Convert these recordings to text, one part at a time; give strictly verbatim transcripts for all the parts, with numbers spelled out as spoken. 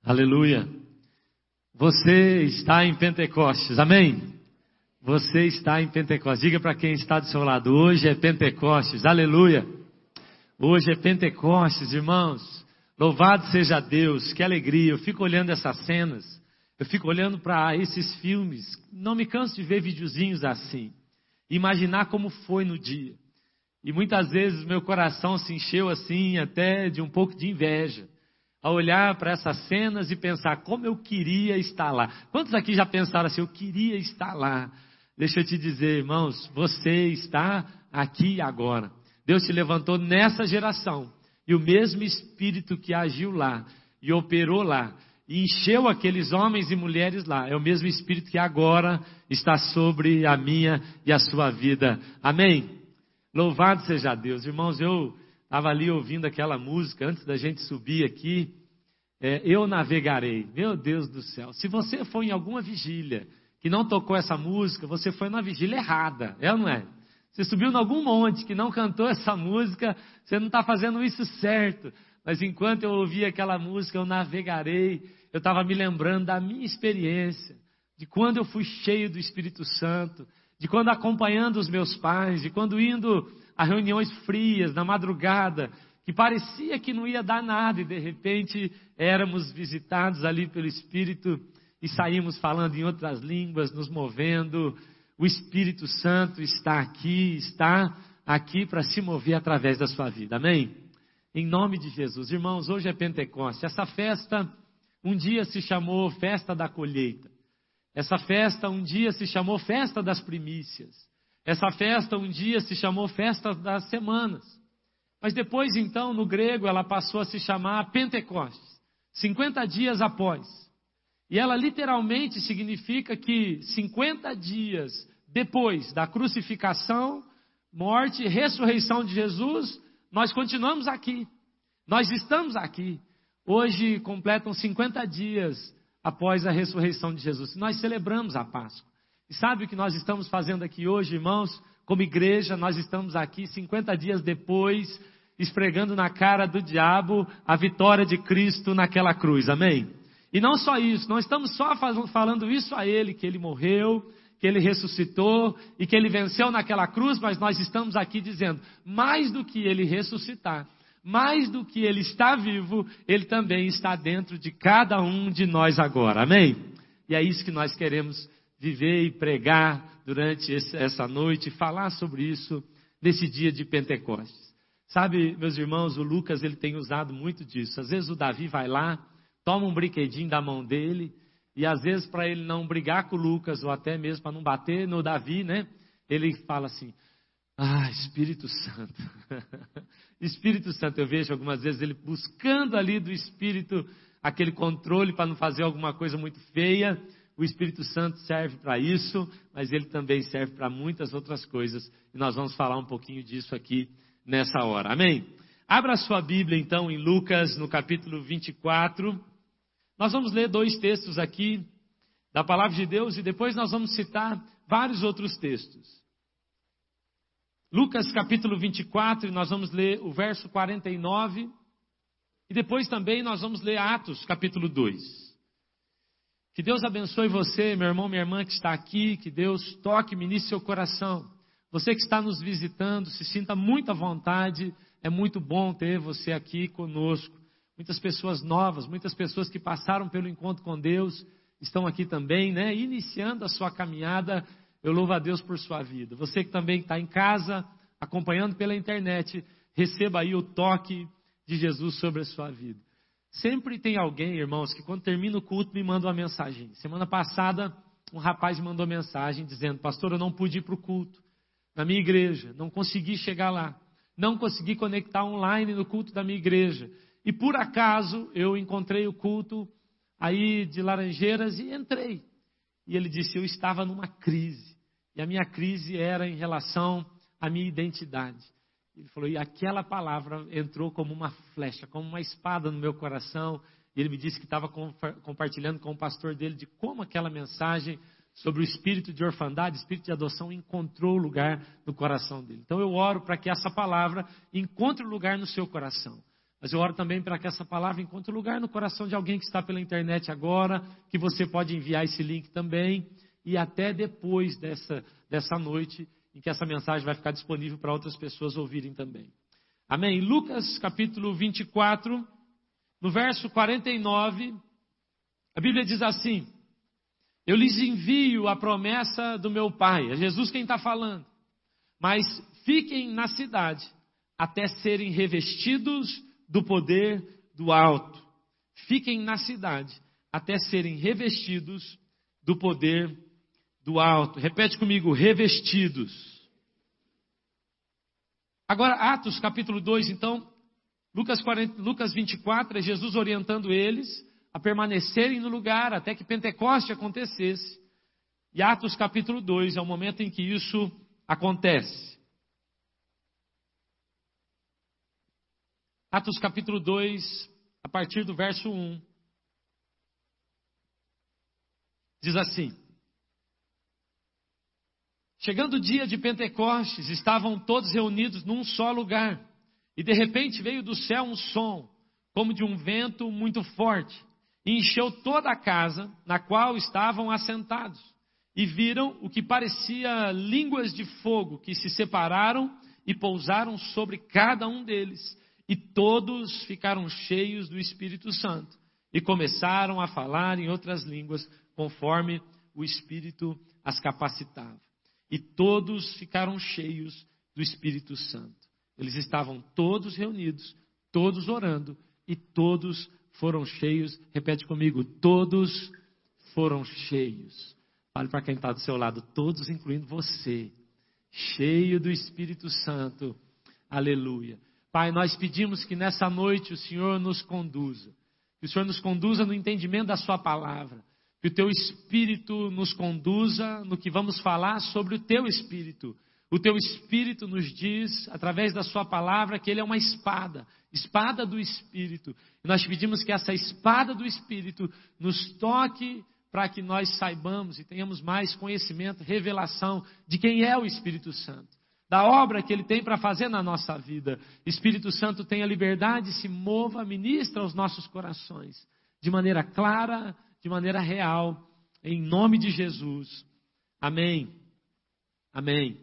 Aleluia. Você está em Pentecostes, amém? Você está em Pentecostes. Diga para quem está do seu lado, hoje é Pentecostes, aleluia. Hoje é Pentecostes, irmãos. Louvado seja Deus, que alegria. Eu fico olhando essas cenas, eu fico olhando para esses filmes. Não me canso de ver videozinhos assim. Imaginar como foi no dia. E muitas vezes meu coração se encheu assim, até de um pouco de inveja. A olhar para essas cenas e pensar, como eu queria estar lá. Quantos aqui já pensaram assim, eu queria estar lá? Deixa eu te dizer, irmãos, você está aqui agora. Deus te levantou nessa geração. E o mesmo Espírito que agiu lá e operou lá, e encheu aqueles homens e mulheres lá, é o mesmo Espírito que agora está sobre a minha e a sua vida. Amém? Louvado seja Deus. Irmãos, eu estava ali ouvindo aquela música antes da gente subir aqui. É, eu navegarei. Meu Deus do céu. Se você foi em alguma vigília que não tocou essa música, você foi na vigília errada. É ou não é? Você subiu em algum monte que não cantou essa música, você não está fazendo isso certo. Mas enquanto eu ouvia aquela música, eu navegarei, eu estava me lembrando da minha experiência, de quando eu fui cheio do Espírito Santo, de quando acompanhando os meus pais, de quando indo a reuniões frias, na madrugada, que parecia que não ia dar nada, e de repente éramos visitados ali pelo Espírito, e saímos falando em outras línguas, nos movendo. O Espírito Santo está aqui, está aqui para se mover através da sua vida, amém? Em nome de Jesus. Irmãos, hoje é Pentecostes. Essa festa um dia se chamou Festa da Colheita. Essa festa um dia se chamou Festa das Primícias. Essa festa um dia se chamou Festa das Semanas. Mas depois então, no grego, ela passou a se chamar Pentecostes. cinquenta dias após. E ela literalmente significa que cinquenta dias depois da crucificação, morte e ressurreição de Jesus, nós continuamos aqui. Nós estamos aqui. Hoje completam cinquenta dias após a ressurreição de Jesus. Nós celebramos a Páscoa. E sabe o que nós estamos fazendo aqui hoje, irmãos? Como igreja, nós estamos aqui cinquenta dias depois, esfregando na cara do diabo a vitória de Cristo naquela cruz. Amém? E não só isso, não estamos só falando isso a Ele, que Ele morreu, que Ele ressuscitou e que Ele venceu naquela cruz, mas nós estamos aqui dizendo, mais do que Ele ressuscitar, mais do que Ele está vivo, Ele também está dentro de cada um de nós agora, amém? E é isso que nós queremos viver e pregar durante esse, essa noite, falar sobre isso nesse dia de Pentecostes. Sabe, meus irmãos, o Lucas ele tem usado muito disso. Às vezes o Davi vai lá, toma um brinquedinho da mão dele, e às vezes para ele não brigar com o Lucas, ou até mesmo para não bater no Davi, né? Ele fala assim, ah, Espírito Santo. Espírito Santo, eu vejo algumas vezes ele buscando ali do Espírito aquele controle para não fazer alguma coisa muito feia. O Espírito Santo serve para isso, mas ele também serve para muitas outras coisas. E nós vamos falar um pouquinho disso aqui nessa hora, amém? Abra a sua Bíblia então em Lucas, no capítulo vinte e quatro. Nós vamos ler dois textos aqui da Palavra de Deus e depois nós vamos citar vários outros textos. Lucas capítulo vinte e quatro, e nós vamos ler o verso quarenta e nove. E depois também nós vamos ler Atos capítulo dois. Que Deus abençoe você, meu irmão, minha irmã que está aqui. Que Deus toque e ministre seu coração. Você que está nos visitando, se sinta muito à vontade. É muito bom ter você aqui conosco. Muitas pessoas novas, muitas pessoas que passaram pelo encontro com Deus, estão aqui também, né? Iniciando a sua caminhada. Eu louvo a Deus por sua vida. Você que também está em casa, acompanhando pela internet, receba aí o toque de Jesus sobre a sua vida. Sempre tem alguém, irmãos, que quando termina o culto me manda uma mensagem. Semana passada, um rapaz me mandou mensagem dizendo, pastor, eu não pude ir para o culto na minha igreja, não consegui chegar lá, não consegui conectar online no culto da minha igreja. E por acaso eu encontrei o culto aí de Laranjeiras e entrei. E ele disse, eu estava numa crise. E a minha crise era em relação à minha identidade. Ele falou, e aquela palavra entrou como uma flecha, como uma espada no meu coração. E ele me disse que estava compartilhando com o pastor dele de como aquela mensagem sobre o espírito de orfandade, espírito de adoção, encontrou lugar no coração dele. Então eu oro para que essa palavra encontre lugar no seu coração. Mas eu oro também para que essa palavra encontre lugar no coração de alguém que está pela internet agora, que você pode enviar esse link também, e até depois dessa, dessa noite, em que essa mensagem vai ficar disponível para outras pessoas ouvirem também. Amém? Lucas capítulo vinte e quatro, no verso quarenta e nove, a Bíblia diz assim: eu lhes envio a promessa do meu Pai. É Jesus quem está falando. Mas fiquem na cidade até serem revestidos do poder do alto. Fiquem na cidade até serem revestidos do poder do alto. Repete comigo, revestidos. Agora, Atos capítulo dois, então, Lucas, quarenta, Lucas vinte e quatro, é Jesus orientando eles a permanecerem no lugar até que Pentecoste acontecesse. E Atos capítulo dois é o momento em que isso acontece. Atos capítulo dois, a partir do verso um, diz assim: chegando o dia de Pentecostes, estavam todos reunidos num só lugar, e de repente veio do céu um som, como de um vento muito forte, e encheu toda a casa na qual estavam assentados, e viram o que parecia línguas de fogo, que se separaram e pousaram sobre cada um deles, e todos ficaram cheios do Espírito Santo, e começaram a falar em outras línguas, conforme o Espírito as capacitava. E todos ficaram cheios do Espírito Santo. Eles estavam todos reunidos, todos orando, e todos foram cheios. Repete comigo, todos foram cheios. Fale para quem está do seu lado, todos incluindo você, cheio do Espírito Santo. Aleluia. Pai, nós pedimos que nessa noite o Senhor nos conduza. Que o Senhor nos conduza no entendimento da sua palavra. Que o teu Espírito nos conduza no que vamos falar sobre o teu Espírito. O teu Espírito nos diz, através da sua palavra, que ele é uma espada. Espada do Espírito. E nós pedimos que essa espada do Espírito nos toque para que nós saibamos e tenhamos mais conhecimento, revelação de quem é o Espírito Santo. Da obra que ele tem para fazer na nossa vida. Espírito Santo tenha liberdade, se mova, ministra aos nossos corações. De maneira clara, de maneira real, em nome de Jesus. Amém. Amém.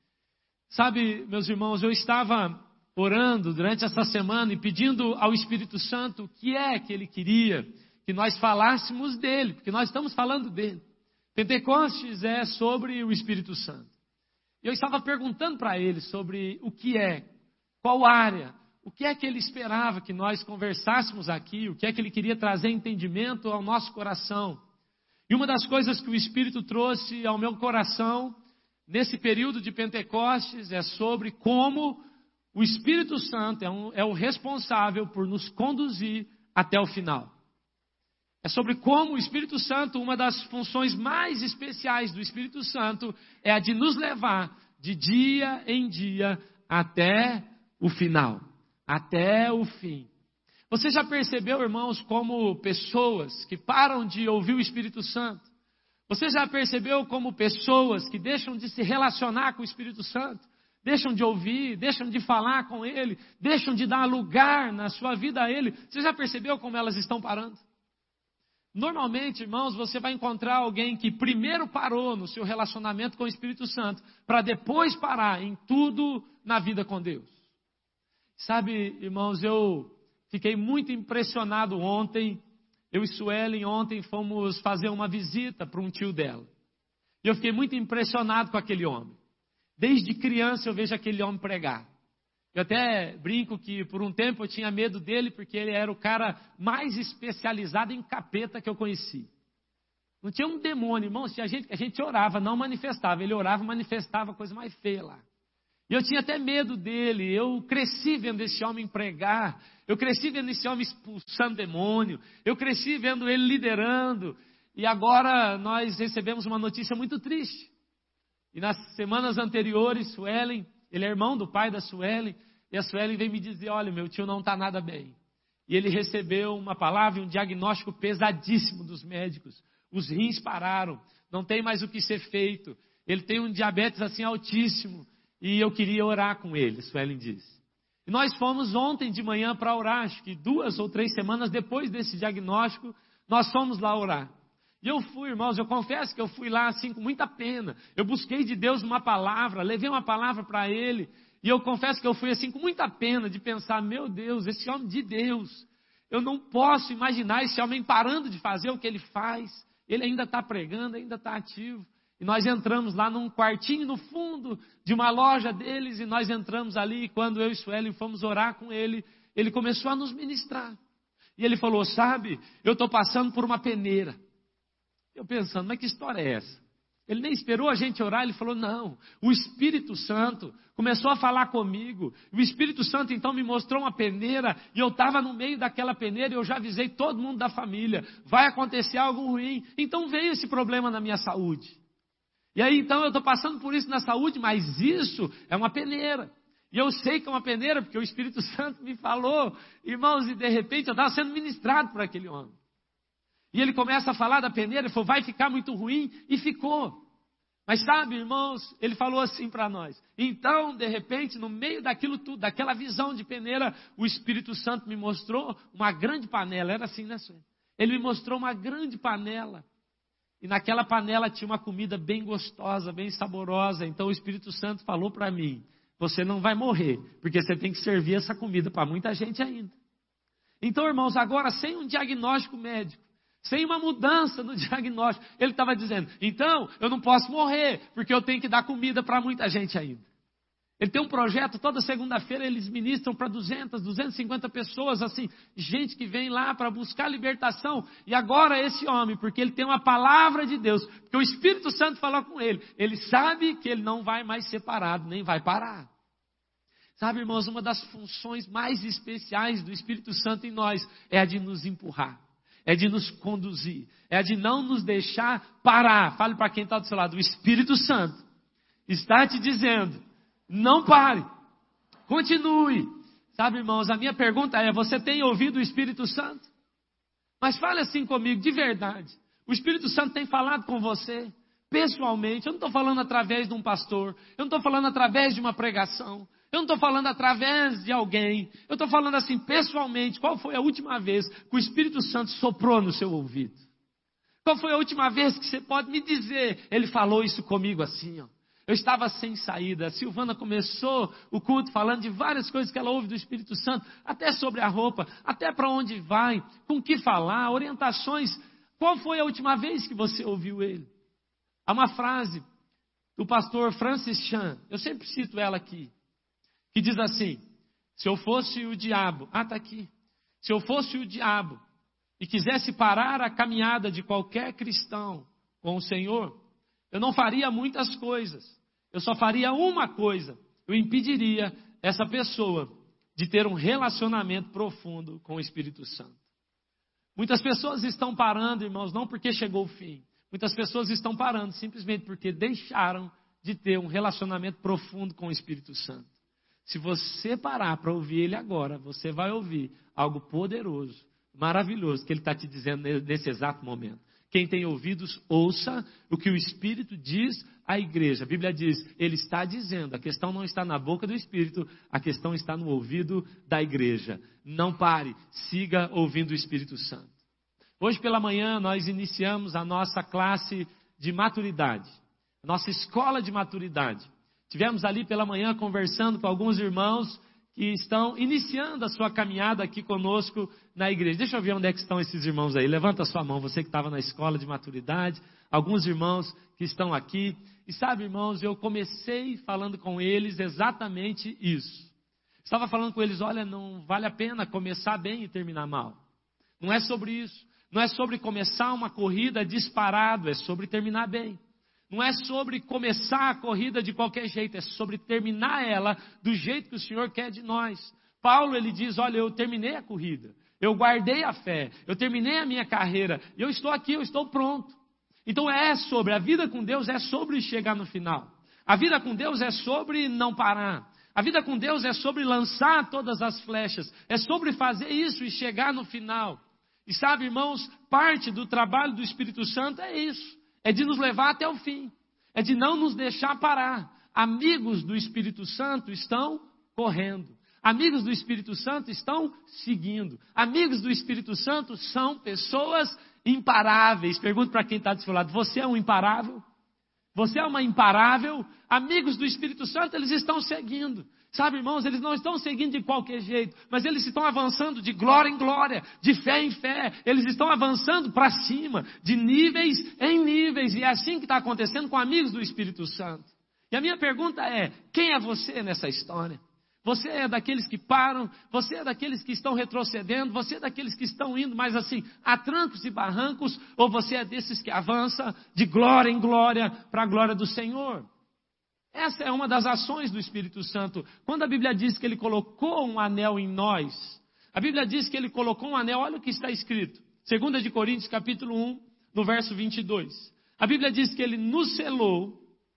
Sabe, meus irmãos, eu estava orando durante essa semana e pedindo ao Espírito Santo o que é que ele queria que nós falássemos dele, porque nós estamos falando dele. Pentecostes é sobre o Espírito Santo. Eu estava perguntando para ele sobre o que é, qual área, o que é que ele esperava que nós conversássemos aqui, o que é que ele queria trazer entendimento ao nosso coração. E uma das coisas que o Espírito trouxe ao meu coração, nesse período de Pentecostes, é sobre como o Espírito Santo é, um, é o responsável por nos conduzir até o final. É sobre como o Espírito Santo, uma das funções mais especiais do Espírito Santo, é a de nos levar de dia em dia até o final, até o fim. Você já percebeu, irmãos, como pessoas que param de ouvir o Espírito Santo? Você já percebeu como pessoas que deixam de se relacionar com o Espírito Santo, deixam de ouvir, deixam de falar com Ele, deixam de dar lugar na sua vida a Ele? Você já percebeu como elas estão parando? Normalmente, irmãos, você vai encontrar alguém que primeiro parou no seu relacionamento com o Espírito Santo, para depois parar em tudo na vida com Deus. Sabe, irmãos, eu fiquei muito impressionado ontem. Eu e Suelen ontem fomos fazer uma visita para um tio dela. E eu fiquei muito impressionado com aquele homem. Desde criança eu vejo aquele homem pregar. Eu até brinco que por um tempo eu tinha medo dele, porque ele era o cara mais especializado em capeta que eu conheci. Não tinha um demônio, irmão, se a gente, a gente orava, não manifestava. Ele orava e manifestava a coisa mais feia lá. E eu tinha até medo dele. Eu cresci vendo esse homem pregar. Eu cresci vendo esse homem expulsando demônio. Eu cresci vendo ele liderando. E agora nós recebemos uma notícia muito triste. E nas semanas anteriores, Suelen, ele é irmão do pai da Suelen, e a Suelen veio me dizer, olha, meu tio não está nada bem. E ele recebeu uma palavra, um diagnóstico pesadíssimo dos médicos. Os rins pararam, não tem mais o que ser feito. Ele tem um diabetes assim altíssimo, e eu queria orar com ele, Suelen disse. E nós fomos ontem de manhã para orar, acho que duas ou três semanas depois desse diagnóstico, nós fomos lá orar. E eu fui, irmãos, eu confesso que eu fui lá assim com muita pena. Eu busquei de Deus uma palavra, levei uma palavra para ele. E eu confesso que eu fui assim com muita pena de pensar, meu Deus, esse homem de Deus, eu não posso imaginar esse homem parando de fazer o que ele faz. Ele ainda está pregando, ainda está ativo. E nós entramos lá num quartinho no fundo de uma loja deles, e nós entramos ali, e quando eu e Suelen fomos orar com ele, ele começou a nos ministrar. E ele falou, sabe, eu estou passando por uma peneira. Eu pensando, mas que história é essa? Ele nem esperou a gente orar, ele falou, não, o Espírito Santo começou a falar comigo, o Espírito Santo então me mostrou uma peneira, e eu estava no meio daquela peneira, e eu já avisei todo mundo da família, vai acontecer algo ruim, então veio esse problema na minha saúde. E aí então eu estou passando por isso na saúde, mas isso é uma peneira, e eu sei que é uma peneira, porque o Espírito Santo me falou, irmãos, e de repente eu estava sendo ministrado por aquele homem. E ele começa a falar da peneira, ele falou, vai ficar muito ruim, e ficou. Mas sabe, irmãos, ele falou assim para nós. Então, de repente, no meio daquilo tudo, daquela visão de peneira, o Espírito Santo me mostrou uma grande panela. Era assim, né, senhor? Ele me mostrou uma grande panela. E naquela panela tinha uma comida bem gostosa, bem saborosa. Então o Espírito Santo falou para mim, você não vai morrer, porque você tem que servir essa comida para muita gente ainda. Então, irmãos, agora sem um diagnóstico médico, sem uma mudança no diagnóstico, ele estava dizendo, então eu não posso morrer, porque eu tenho que dar comida para muita gente ainda. Ele tem um projeto, toda segunda-feira eles ministram para duzentas, duzentas e cinquenta pessoas, assim, gente que vem lá para buscar libertação. E agora esse homem, porque ele tem uma palavra de Deus, porque o Espírito Santo falou com ele, ele sabe que ele não vai mais ser parado, nem vai parar. Sabe, irmãos, uma das funções mais especiais do Espírito Santo em nós é a de nos empurrar. É de nos conduzir, é de não nos deixar parar. Fale para quem está do seu lado, o Espírito Santo está te dizendo, não pare, continue. Sabe, irmãos, a minha pergunta é, você tem ouvido o Espírito Santo? Mas fale assim comigo, de verdade, o Espírito Santo tem falado com você, pessoalmente? Eu não estou falando através de um pastor, eu não estou falando através de uma pregação, eu não estou falando através de alguém, eu estou falando assim, pessoalmente, qual foi a última vez que o Espírito Santo soprou no seu ouvido? Qual foi a última vez que você pode me dizer, ele falou isso comigo assim, ó. Eu estava sem saída, a Silvana começou o culto falando de várias coisas que ela ouve do Espírito Santo, até sobre a roupa, até para onde vai, com o que falar, orientações. Qual foi a última vez que você ouviu ele? Há uma frase do pastor Francis Chan, eu sempre cito ela aqui, que diz assim, se eu fosse o diabo, ah, está aqui, se eu fosse o diabo e quisesse parar a caminhada de qualquer cristão com o Senhor, eu não faria muitas coisas, eu só faria uma coisa, eu impediria essa pessoa de ter um relacionamento profundo com o Espírito Santo. Muitas pessoas estão parando, irmãos, não porque chegou o fim, muitas pessoas estão parando simplesmente porque deixaram de ter um relacionamento profundo com o Espírito Santo. Se você parar para ouvir ele agora, você vai ouvir algo poderoso, maravilhoso, que ele está te dizendo nesse exato momento. Quem tem ouvidos, ouça o que o Espírito diz à igreja. A Bíblia diz, ele está dizendo, a questão não está na boca do Espírito, a questão está no ouvido da igreja. Não pare, siga ouvindo o Espírito Santo. Hoje pela manhã nós iniciamos a nossa classe de maturidade, a nossa escola de maturidade. Tivemos ali pela manhã conversando com alguns irmãos que estão iniciando a sua caminhada aqui conosco na igreja. Deixa eu ver onde é que estão esses irmãos aí. Levanta a sua mão, você que estava na escola de maturidade. Alguns irmãos que estão aqui. E sabe, irmãos, eu comecei falando com eles exatamente isso. Estava falando com eles, olha, não vale a pena começar bem e terminar mal. Não é sobre isso. Não é sobre começar uma corrida disparado, é sobre terminar bem. Não é sobre começar a corrida de qualquer jeito, é sobre terminar ela do jeito que o Senhor quer de nós. Paulo, ele diz, olha, eu terminei a corrida, eu guardei a fé, eu terminei a minha carreira, e eu estou aqui, eu estou pronto. Então é sobre, a vida com Deus é sobre chegar no final. A vida com Deus é sobre não parar. A vida com Deus é sobre lançar todas as flechas, é sobre fazer isso e chegar no final. E sabe, irmãos, parte do trabalho do Espírito Santo é isso. É de nos levar até o fim. É de não nos deixar parar. Amigos do Espírito Santo estão correndo. Amigos do Espírito Santo estão seguindo. Amigos do Espírito Santo são pessoas imparáveis. Pergunto para quem está do seu lado, você é um imparável? Você é uma imparável? Amigos do Espírito Santo, eles estão seguindo. Sabe, irmãos, eles não estão seguindo de qualquer jeito, mas eles estão avançando de glória em glória, de fé em fé. Eles estão avançando para cima, de níveis em níveis. E é assim que está acontecendo com amigos do Espírito Santo. E a minha pergunta é, quem é você nessa história? Você é daqueles que param, você é daqueles que estão retrocedendo, você é daqueles que estão indo mais assim, a trancos e barrancos, ou você é desses que avança de glória em glória para a glória do Senhor? Essa é uma das ações do Espírito Santo. Quando a Bíblia diz que Ele colocou um anel em nós, a Bíblia diz que Ele colocou um anel, olha o que está escrito, segunda de Coríntios capítulo um, no verso vinte e dois. A Bíblia diz que Ele nos selou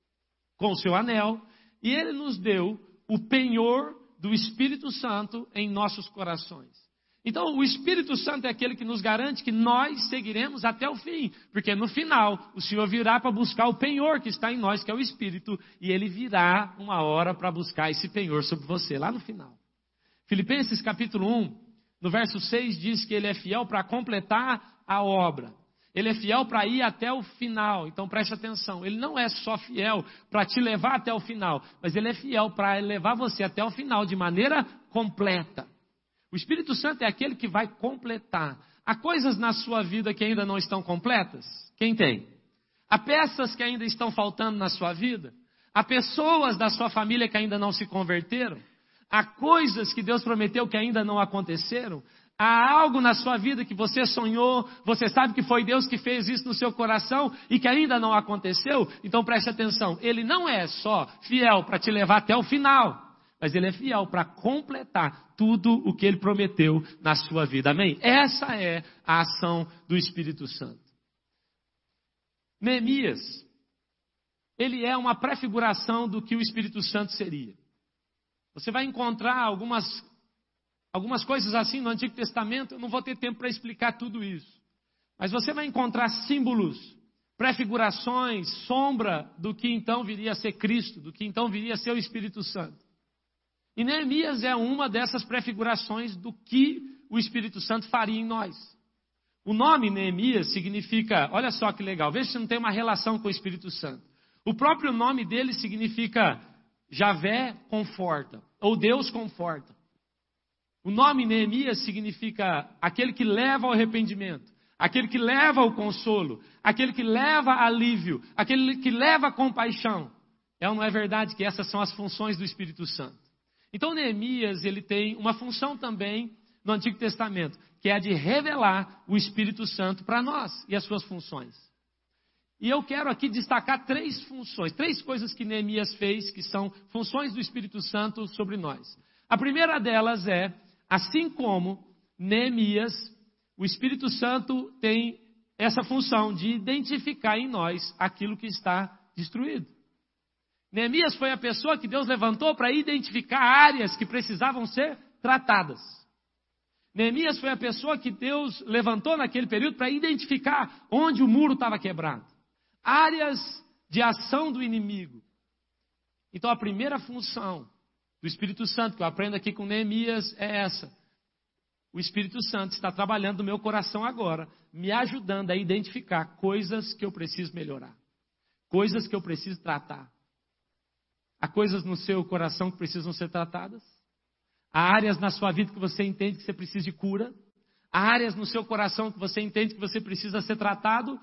com o seu anel, e Ele nos deu o penhor do Espírito Santo em nossos corações. Então, o Espírito Santo é aquele que nos garante que nós seguiremos até o fim, porque no final, o Senhor virá para buscar o penhor que está em nós, que é o Espírito, e Ele virá uma hora para buscar esse penhor sobre você, lá no final. Filipenses capítulo um, no verso seis, diz que Ele é fiel para completar a obra. Ele é fiel para ir até o final. Então preste atenção, Ele não é só fiel para te levar até o final, mas Ele é fiel para levar você até o final de maneira completa. O Espírito Santo é aquele que vai completar. Há coisas na sua vida que ainda não estão completas? Quem tem? Há peças que ainda estão faltando na sua vida? Há pessoas da sua família que ainda não se converteram? Há coisas que Deus prometeu que ainda não aconteceram? Há algo na sua vida que você sonhou, você sabe que foi Deus que fez isso no seu coração e que ainda não aconteceu? Então preste atenção, Ele não é só fiel para te levar até o final, mas Ele é fiel para completar tudo o que Ele prometeu na sua vida. Amém? Essa é a ação do Espírito Santo. Neemias, ele é uma prefiguração do que o Espírito Santo seria. Você vai encontrar algumas Algumas coisas assim no Antigo Testamento, eu não vou ter tempo para explicar tudo isso. Mas você vai encontrar símbolos, prefigurações, sombra do que então viria a ser Cristo, do que então viria a ser o Espírito Santo. E Neemias é uma dessas prefigurações do que o Espírito Santo faria em nós. O nome Neemias significa, olha só que legal, veja se não tem uma relação com o Espírito Santo. O próprio nome dele significa Javé conforta, ou Deus conforta. O nome Neemias significa aquele que leva ao arrependimento, aquele que leva ao consolo, aquele que leva alívio, aquele que leva compaixão. É ou não é verdade que essas são as funções do Espírito Santo? Então Neemias, ele tem uma função também no Antigo Testamento, que é a de revelar o Espírito Santo para nós e as suas funções. E eu quero aqui destacar três funções, três coisas que Neemias fez, que são funções do Espírito Santo sobre nós. A primeira delas é, assim como Neemias, o Espírito Santo tem essa função de identificar em nós aquilo que está destruído. Neemias foi a pessoa que Deus levantou para identificar áreas que precisavam ser tratadas. Neemias foi a pessoa que Deus levantou naquele período para identificar onde o muro estava quebrado. Áreas de ação do inimigo. Então a primeira função do Espírito Santo, que eu aprendo aqui com Neemias, é essa. O Espírito Santo está trabalhando no meu coração agora, me ajudando a identificar coisas que eu preciso melhorar. Coisas que eu preciso tratar. Há coisas no seu coração que precisam ser tratadas? Há áreas na sua vida que você entende que você precisa de cura? Há áreas no seu coração que você entende que você precisa ser tratado?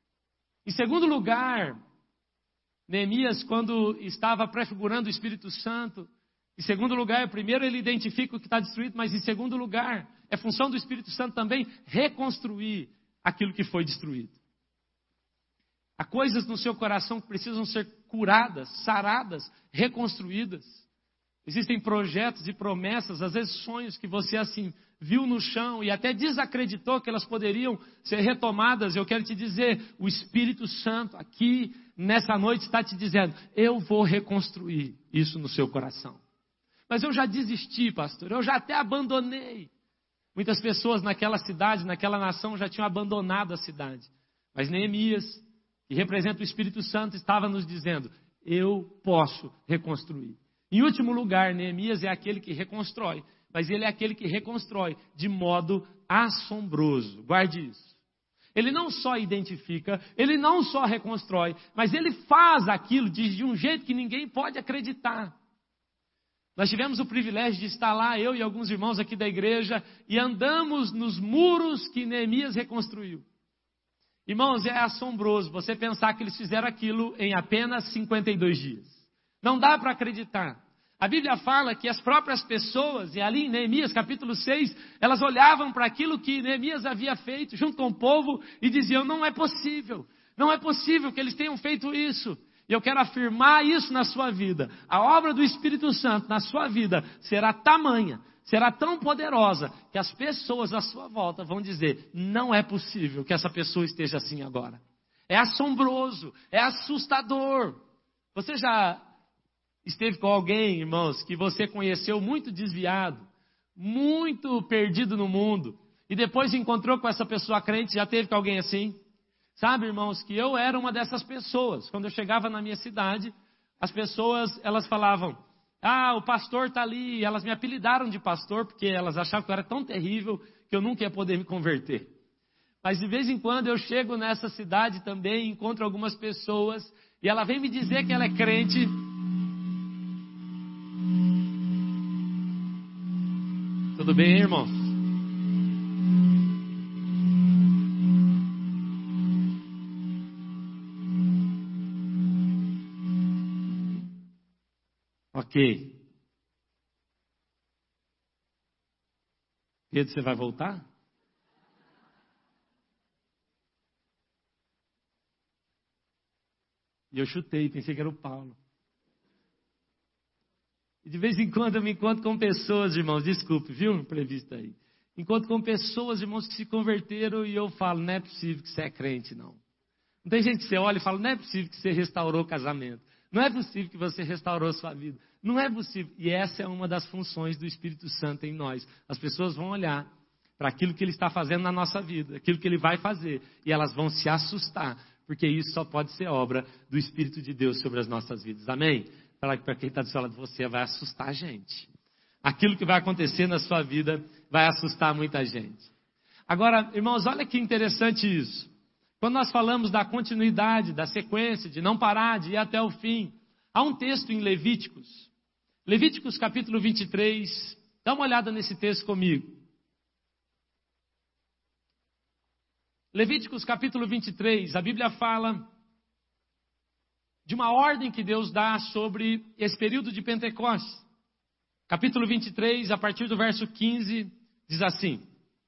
Em segundo lugar, Neemias, quando estava prefigurando o Espírito Santo, em segundo lugar, primeiro ele identifica o que está destruído, mas em segundo lugar, é função do Espírito Santo também reconstruir aquilo que foi destruído. Há coisas no seu coração que precisam ser curadas, saradas, reconstruídas. Existem projetos e promessas, às vezes sonhos que você assim viu no chão e até desacreditou que elas poderiam ser retomadas. Eu quero te dizer, o Espírito Santo aqui nessa noite está te dizendo, eu vou reconstruir isso no seu coração. Mas eu já desisti, pastor, eu já até abandonei. Muitas pessoas naquela cidade, naquela nação já tinham abandonado a cidade. Mas Neemias, que representa o Espírito Santo, estava nos dizendo, eu posso reconstruir. Em último lugar, Neemias é aquele que reconstrói, mas ele é aquele que reconstrói de modo assombroso. Guarde isso. Ele não só identifica, ele não só reconstrói, mas ele faz aquilo de, de um jeito que ninguém pode acreditar. Nós tivemos o privilégio de estar lá, eu e alguns irmãos aqui da igreja, e andamos nos muros que Neemias reconstruiu. Irmãos, é assombroso você pensar que eles fizeram aquilo em apenas cinquenta e dois dias. Não dá para acreditar. A Bíblia fala que as próprias pessoas, e ali em Neemias capítulo seis, elas olhavam para aquilo que Neemias havia feito junto com o povo e diziam, não é possível, não é possível que eles tenham feito isso. E eu quero afirmar isso na sua vida. A obra do Espírito Santo na sua vida será tamanha, será tão poderosa, que as pessoas à sua volta vão dizer, não é possível que essa pessoa esteja assim agora. É assombroso, é assustador. Você já esteve com alguém, irmãos, que você conheceu muito desviado, muito perdido no mundo, e depois encontrou com essa pessoa crente? Já teve com alguém assim? Sabe, irmãos, que eu era uma dessas pessoas. Quando eu chegava na minha cidade, as pessoas, elas falavam, ah, o pastor está ali. Elas me apelidaram de pastor, porque elas achavam que eu era tão terrível que eu nunca ia poder me converter. Mas de vez em quando eu chego nessa cidade também, encontro algumas pessoas, e ela vem me dizer que ela é crente. Tudo bem, irmãos? Ok. Pedro, você vai voltar? E eu chutei, pensei que era o Paulo. E de vez em quando eu me encontro com pessoas, irmãos, desculpe, viu, imprevisto aí. Encontro com pessoas, irmãos, que se converteram e eu falo, não é possível que você é crente, não. Não tem gente que você olha e fala, não é possível que você restaurou o casamento. Não é possível que você restaurou a sua vida. Não é possível. E essa é uma das funções do Espírito Santo em nós. As pessoas vão olhar para aquilo que Ele está fazendo na nossa vida, aquilo que Ele vai fazer, e elas vão se assustar, porque isso só pode ser obra do Espírito de Deus sobre as nossas vidas. Amém? Para quem está do seu lado, você vai assustar a gente. Aquilo que vai acontecer na sua vida vai assustar muita gente. Agora, irmãos, olha que interessante isso. Quando nós falamos da continuidade, da sequência, de não parar, de ir até o fim, há um texto em Levíticos. Levíticos capítulo vinte e três. Dá uma olhada nesse texto comigo. Levíticos capítulo vinte e três, a Bíblia fala de uma ordem que Deus dá sobre esse período de Pentecostes. Capítulo vinte e três, a partir do verso quinze, diz assim: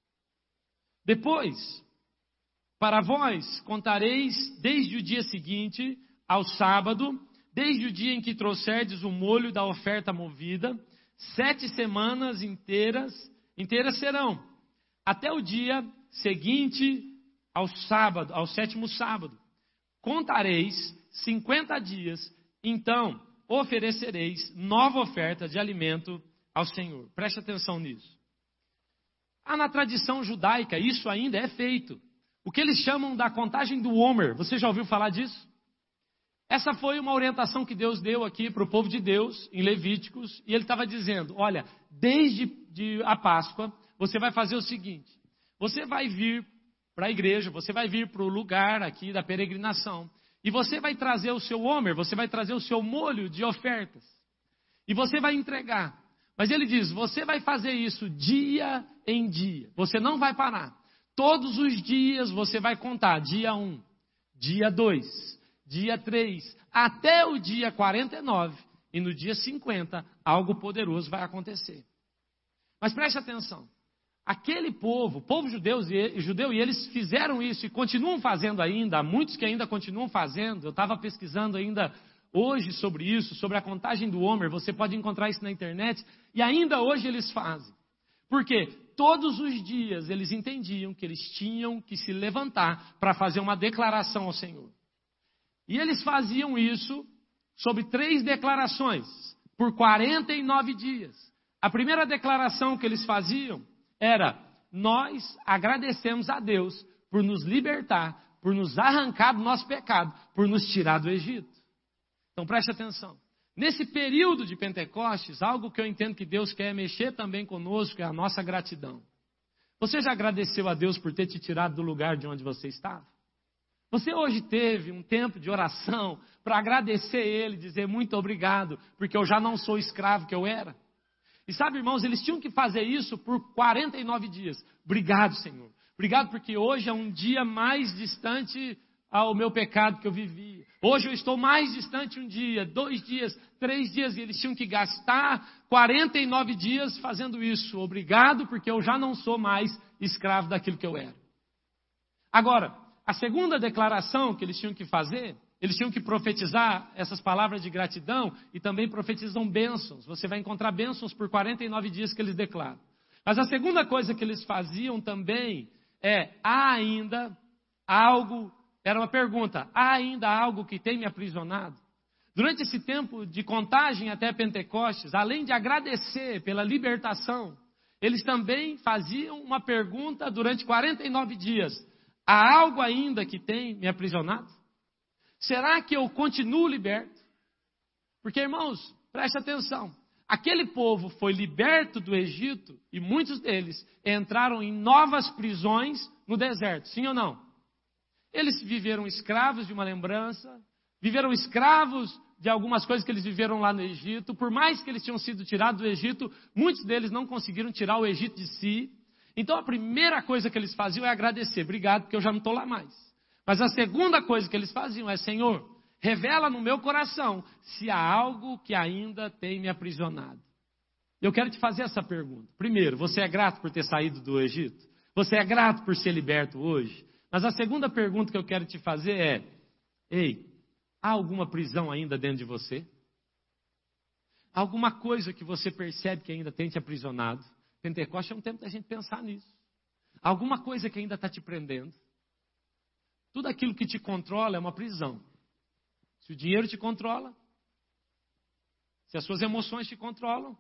Depois, para vós contareis desde o dia seguinte ao sábado, desde o dia em que trouxerdes o molho da oferta movida, sete semanas inteiras, inteiras serão, até o dia seguinte ao sábado, ao sétimo sábado. Contareis cinquenta dias, então oferecereis nova oferta de alimento ao Senhor. Preste atenção nisso. Ah, na tradição judaica, isso ainda é feito. O que eles chamam da contagem do Homer. Você já ouviu falar disso? Essa foi uma orientação que Deus deu aqui para o povo de Deus, em Levíticos, e Ele estava dizendo, olha, desde de a Páscoa, você vai fazer o seguinte, você vai vir para a igreja, você vai vir para o lugar aqui da peregrinação, e você vai trazer o seu Homer, você vai trazer o seu molho de ofertas, e você vai entregar. Mas ele diz, você vai fazer isso dia em dia, você não vai parar. Todos os dias você vai contar, dia um, dia dois, dia três, até o dia quarenta e nove, e no dia cinquenta, algo poderoso vai acontecer. Mas preste atenção, aquele povo, o povo judeu, judeu, e eles fizeram isso e continuam fazendo ainda, há muitos que ainda continuam fazendo. Eu estava pesquisando ainda hoje sobre isso, sobre a contagem do Homer, você pode encontrar isso na internet, e ainda hoje eles fazem. Por quê? Todos os dias eles entendiam que eles tinham que se levantar para fazer uma declaração ao Senhor. E eles faziam isso sobre três declarações, por quarenta e nove dias. A primeira declaração que eles faziam era, nós agradecemos a Deus por nos libertar, por nos arrancar do nosso pecado, por nos tirar do Egito. Então preste atenção. Nesse período de Pentecostes, algo que eu entendo que Deus quer mexer também conosco é a nossa gratidão. Você já agradeceu a Deus por ter te tirado do lugar de onde você estava? Você hoje teve um tempo de oração para agradecer Ele, dizer muito obrigado, porque eu já não sou o escravo que eu era? E sabe, irmãos, eles tinham que fazer isso por quarenta e nove dias. Obrigado, Senhor. Obrigado porque hoje é um dia mais distante ao meu pecado que eu vivi. Hoje eu estou mais distante um dia, dois dias, três dias. E eles tinham que gastar quarenta e nove dias fazendo isso. Obrigado porque eu já não sou mais escravo daquilo que eu era. Agora, a segunda declaração que eles tinham que fazer, eles tinham que profetizar essas palavras de gratidão e também profetizam bênçãos. Você vai encontrar bênçãos por quarenta e nove dias que eles declaram. Mas a segunda coisa que eles faziam também é, há ainda algo, era uma pergunta, há ainda algo que tem me aprisionado? Durante esse tempo de contagem até Pentecostes, além de agradecer pela libertação, eles também faziam uma pergunta durante quarenta e nove dias. Há algo ainda que tem me aprisionado? Será que eu continuo liberto? Porque, irmãos, preste atenção. Aquele povo foi liberto do Egito e muitos deles entraram em novas prisões no deserto. Sim ou não? Eles viveram escravos de uma lembrança, viveram escravos de algumas coisas que eles viveram lá no Egito. Por mais que eles tinham sido tirados do Egito, muitos deles não conseguiram tirar o Egito de si. Então a primeira coisa que eles faziam é agradecer. Obrigado, porque eu já não estou lá mais. Mas a segunda coisa que eles faziam é, Senhor, revela no meu coração se há algo que ainda tem me aprisionado. Eu quero te fazer essa pergunta. Primeiro, você é grato por ter saído do Egito? Você é grato por ser liberto hoje? Mas a segunda pergunta que eu quero te fazer é, ei, há alguma prisão ainda dentro de você? Alguma coisa que você percebe que ainda tem te aprisionado? Pentecostes é um tempo da gente pensar nisso. Alguma coisa que ainda está te prendendo? Tudo aquilo que te controla é uma prisão. Se o dinheiro te controla, se as suas emoções te controlam,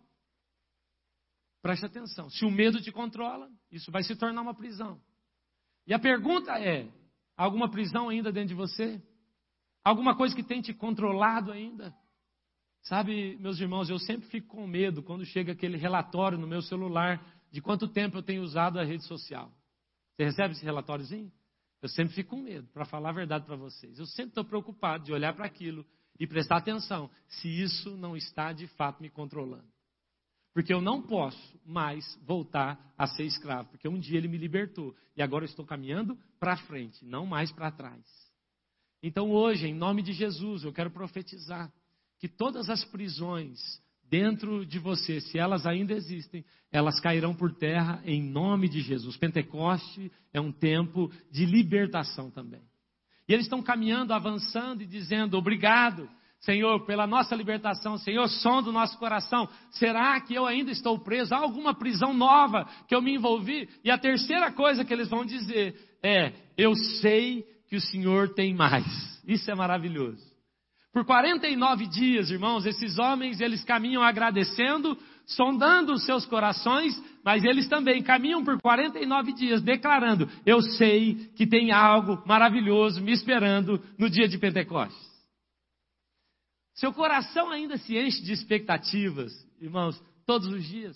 preste atenção. Se o medo te controla, isso vai se tornar uma prisão. E a pergunta é, há alguma prisão ainda dentro de você? Alguma coisa que tem te controlado ainda? Sabe, meus irmãos, eu sempre fico com medo quando chega aquele relatório no meu celular de quanto tempo eu tenho usado a rede social. Você recebe esse relatóriozinho? Eu sempre fico com medo, para falar a verdade para vocês. Eu sempre estou preocupado de olhar para aquilo e prestar atenção se isso não está de fato me controlando. Porque eu não posso mais voltar a ser escravo, porque um dia ele me libertou e agora eu estou caminhando para frente, não mais para trás. Então hoje, em nome de Jesus, eu quero profetizar que todas as prisões dentro de você, se elas ainda existem, elas cairão por terra em nome de Jesus. Pentecoste é um tempo de libertação também. E eles estão caminhando, avançando e dizendo, obrigado, Senhor, pela nossa libertação. Senhor, som do nosso coração. Será que eu ainda estou preso? Há alguma prisão nova que eu me envolvi? E a terceira coisa que eles vão dizer é, eu sei que o Senhor tem mais. Isso é maravilhoso. Por quarenta e nove dias, irmãos, esses homens, eles caminham agradecendo, sondando os seus corações, mas eles também caminham por quarenta e nove dias, declarando, eu sei que tem algo maravilhoso me esperando no dia de Pentecostes. Seu coração ainda se enche de expectativas, irmãos, todos os dias.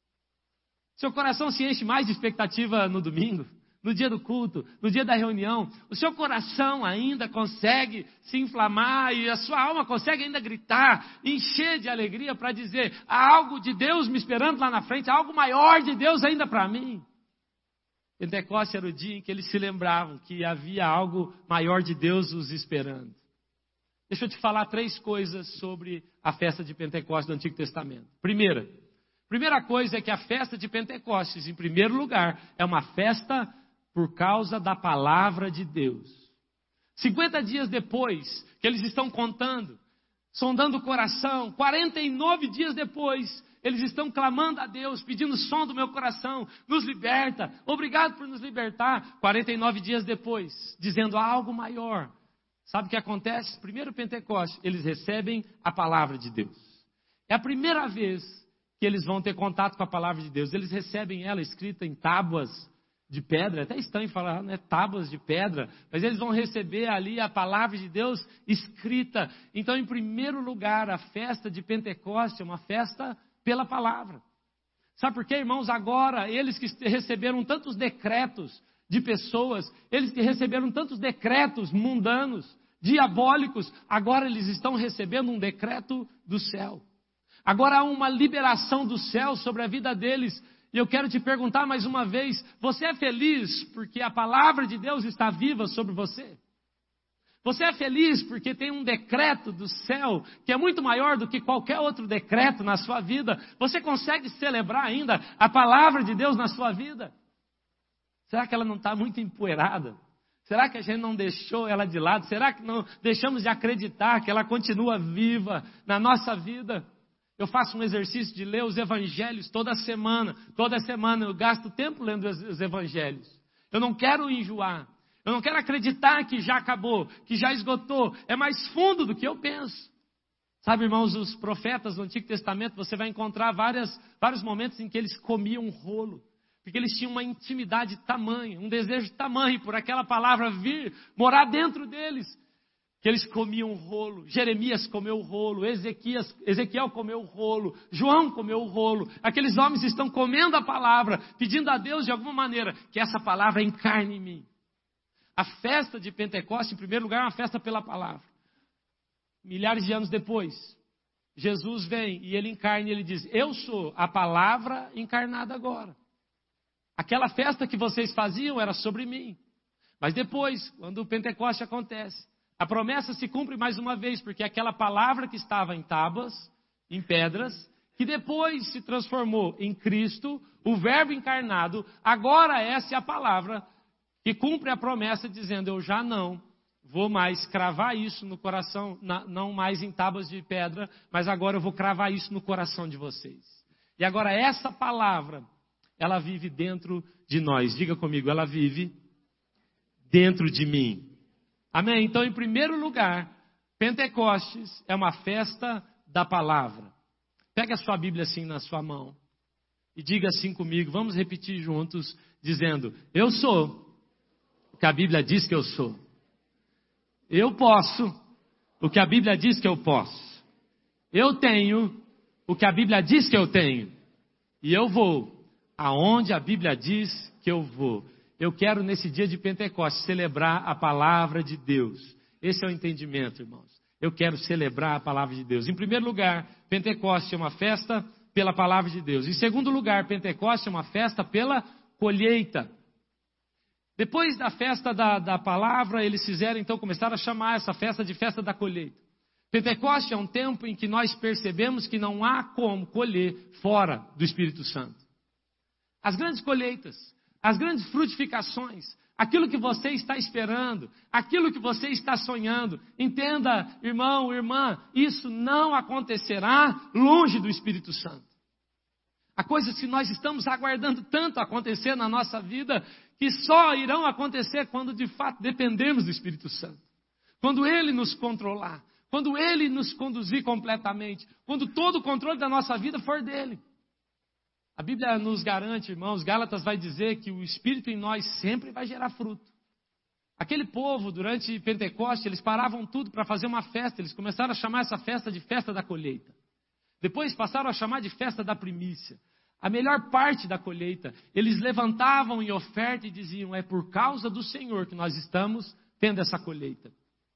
Seu coração se enche mais de expectativa no domingo, no dia do culto, no dia da reunião. O seu coração ainda consegue se inflamar e a sua alma consegue ainda gritar, encher de alegria para dizer, há algo de Deus me esperando lá na frente, há algo maior de Deus ainda para mim. Pentecostes era o dia em que eles se lembravam que havia algo maior de Deus os esperando. Deixa eu te falar três coisas sobre a festa de Pentecostes do Antigo Testamento. Primeira, primeira coisa é que a festa de Pentecostes, em primeiro lugar, é uma festa por causa da palavra de Deus. cinquenta dias depois que eles estão contando, sondando o coração, quarenta e nove dias depois, eles estão clamando a Deus, pedindo som do meu coração, nos liberta, obrigado por nos libertar. quarenta e nove dias depois, dizendo há algo maior. Sabe o que acontece? Primeiro Pentecostes, eles recebem a palavra de Deus. É a primeira vez que eles vão ter contato com a palavra de Deus. Eles recebem ela escrita em tábuas de pedra, é até estranho falar, né? Tábuas de pedra, mas eles vão receber ali a palavra de Deus escrita. Então, em primeiro lugar, a festa de Pentecostes é uma festa pela palavra. Sabe por quê, irmãos? Agora, eles que receberam tantos decretos de pessoas, eles que receberam tantos decretos mundanos, diabólicos, agora eles estão recebendo um decreto do céu. Agora há uma liberação do céu sobre a vida deles. E eu quero te perguntar mais uma vez, você é feliz porque a palavra de Deus está viva sobre você? Você é feliz porque tem um decreto do céu que é muito maior do que qualquer outro decreto na sua vida? Você consegue celebrar ainda a palavra de Deus na sua vida? Será que ela não está muito empoeirada? Será que a gente não deixou ela de lado? Será que não deixamos de acreditar que ela continua viva na nossa vida? Eu faço um exercício de ler os evangelhos toda semana. Toda semana eu gasto tempo lendo os evangelhos. Eu não quero enjoar. Eu não quero acreditar que já acabou, que já esgotou. É mais fundo do que eu penso. Sabe, irmãos, os profetas do Antigo Testamento, você vai encontrar várias, vários momentos em que eles comiam rolo. Porque eles tinham uma intimidade tamanha, um desejo tamanho por aquela palavra vir, morar dentro deles. Que eles comiam rolo. Jeremias comeu rolo, Ezequias, Ezequiel comeu rolo, João comeu rolo. Aqueles homens estão comendo a palavra, pedindo a Deus de alguma maneira que essa palavra encarne em mim. A festa de Pentecostes, em primeiro lugar, é uma festa pela palavra. Milhares de anos depois, Jesus vem e ele encarna e ele diz, eu sou a palavra encarnada agora. Aquela festa que vocês faziam era sobre mim. Mas depois, quando o Pentecostes acontece, a promessa se cumpre mais uma vez, porque aquela palavra que estava em tábuas, em pedras, que depois se transformou em Cristo, o Verbo encarnado, agora essa é a palavra que cumpre a promessa dizendo, eu já não vou mais cravar isso no coração, não mais em tábuas de pedra, mas agora eu vou cravar isso no coração de vocês. E agora essa palavra, ela vive dentro de nós. Diga comigo, ela vive dentro de mim. Amém? Então, em primeiro lugar, Pentecostes é uma festa da palavra. Pega a sua Bíblia assim na sua mão e diga assim comigo, vamos repetir juntos, dizendo, eu sou o que a Bíblia diz que eu sou. Eu posso o que a Bíblia diz que eu posso. Eu tenho o que a Bíblia diz que eu tenho. E eu vou aonde a Bíblia diz que eu vou. Eu quero, nesse dia de Pentecostes, celebrar a palavra de Deus. Esse é o entendimento, irmãos. Eu quero celebrar a palavra de Deus. Em primeiro lugar, Pentecostes é uma festa pela palavra de Deus. Em segundo lugar, Pentecostes é uma festa pela colheita. Depois da festa da, da palavra, eles fizeram, então, começaram a chamar essa festa de festa da colheita. Pentecostes é um tempo em que nós percebemos que não há como colher fora do Espírito Santo. As grandes colheitas, as grandes frutificações, aquilo que você está esperando, aquilo que você está sonhando, entenda, irmão, irmã, isso não acontecerá longe do Espírito Santo. Há coisas que nós estamos aguardando tanto acontecer na nossa vida, que só irão acontecer quando de fato dependemos do Espírito Santo. Quando Ele nos controlar, quando Ele nos conduzir completamente, quando todo o controle da nossa vida for dEle. A Bíblia nos garante, irmãos, Gálatas vai dizer que o Espírito em nós sempre vai gerar fruto. Aquele povo, durante Pentecostes, eles paravam tudo para fazer uma festa. Eles começaram a chamar essa festa de festa da colheita. Depois passaram a chamar de festa da primícia. A melhor parte da colheita. Eles levantavam em oferta e diziam, é por causa do Senhor que nós estamos tendo essa colheita.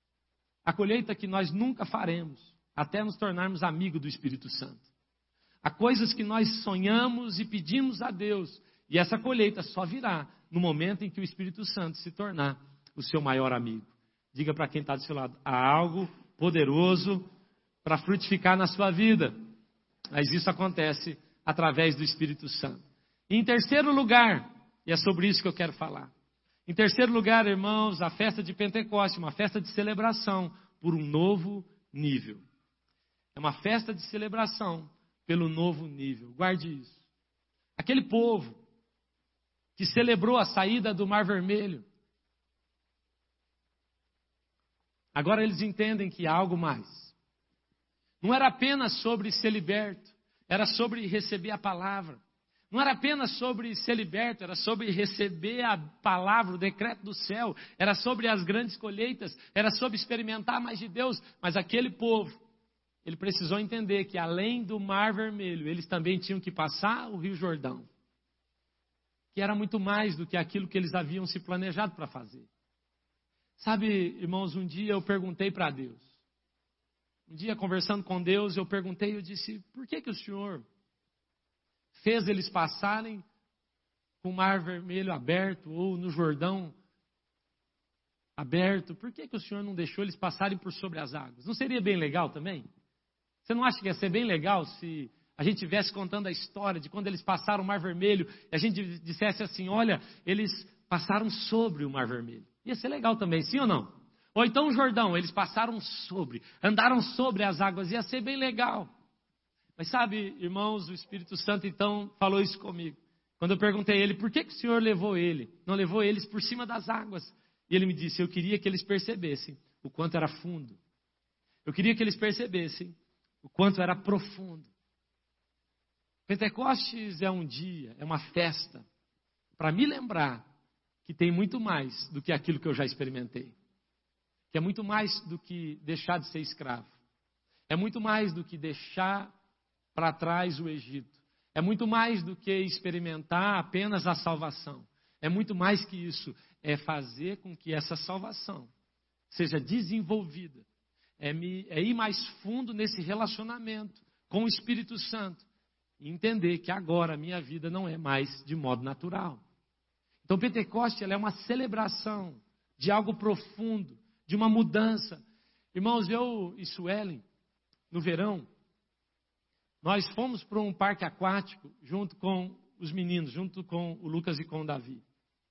A colheita que nós nunca faremos, até nos tornarmos amigos do Espírito Santo. Há coisas que nós sonhamos e pedimos a Deus. E essa colheita só virá no momento em que o Espírito Santo se tornar o seu maior amigo. Diga para quem está do seu lado, há algo poderoso para frutificar na sua vida. Mas isso acontece através do Espírito Santo. E em terceiro lugar, e é sobre isso que eu quero falar. Em terceiro lugar, irmãos, a festa de Pentecostes, uma festa de celebração por um novo nível. É uma festa de celebração pelo novo nível. Guarde isso. Aquele povo que celebrou a saída do Mar Vermelho, agora eles entendem que há algo mais. Não era apenas sobre ser liberto, era sobre receber a palavra. Não era apenas sobre ser liberto, era sobre receber a palavra, o decreto do céu, era sobre as grandes colheitas, era sobre experimentar mais de Deus. Mas aquele povo, ele precisou entender que além do Mar Vermelho, eles também tinham que passar o Rio Jordão, que era muito mais do que aquilo que eles haviam se planejado para fazer. Sabe, irmãos, um dia eu perguntei para Deus, um dia conversando com Deus, eu perguntei, eu disse, por que que o Senhor fez eles passarem com o Mar Vermelho aberto ou no Jordão aberto? Por que que o Senhor não deixou eles passarem por sobre as águas? Não seria bem legal também? Você não acha que ia ser bem legal se a gente estivesse contando a história de quando eles passaram o Mar Vermelho e a gente dissesse assim, olha, eles passaram sobre o Mar Vermelho? Ia ser legal também, sim ou não? Ou então o Jordão, eles passaram sobre, andaram sobre as águas, ia ser bem legal. Mas sabe, irmãos, o Espírito Santo então falou isso comigo. Quando eu perguntei a ele, por que que o Senhor levou ele? Não levou eles por cima das águas? E ele me disse, eu queria que eles percebessem o quanto era fundo. Eu queria que eles percebessem o quanto era profundo. Pentecostes é um dia, é uma festa, para me lembrar que tem muito mais do que aquilo que eu já experimentei. Que é muito mais do que deixar de ser escravo. É muito mais do que deixar para trás o Egito. É muito mais do que experimentar apenas a salvação. É muito mais que isso. É fazer com que essa salvação seja desenvolvida. É, me, é ir mais fundo nesse relacionamento com o Espírito Santo. E entender que agora a minha vida não é mais de modo natural. Então, Pentecoste ela é uma celebração de algo profundo, de uma mudança. Irmãos, eu e Suelen, no verão, nós fomos para um parque aquático junto com os meninos, junto com o Lucas e com o Davi.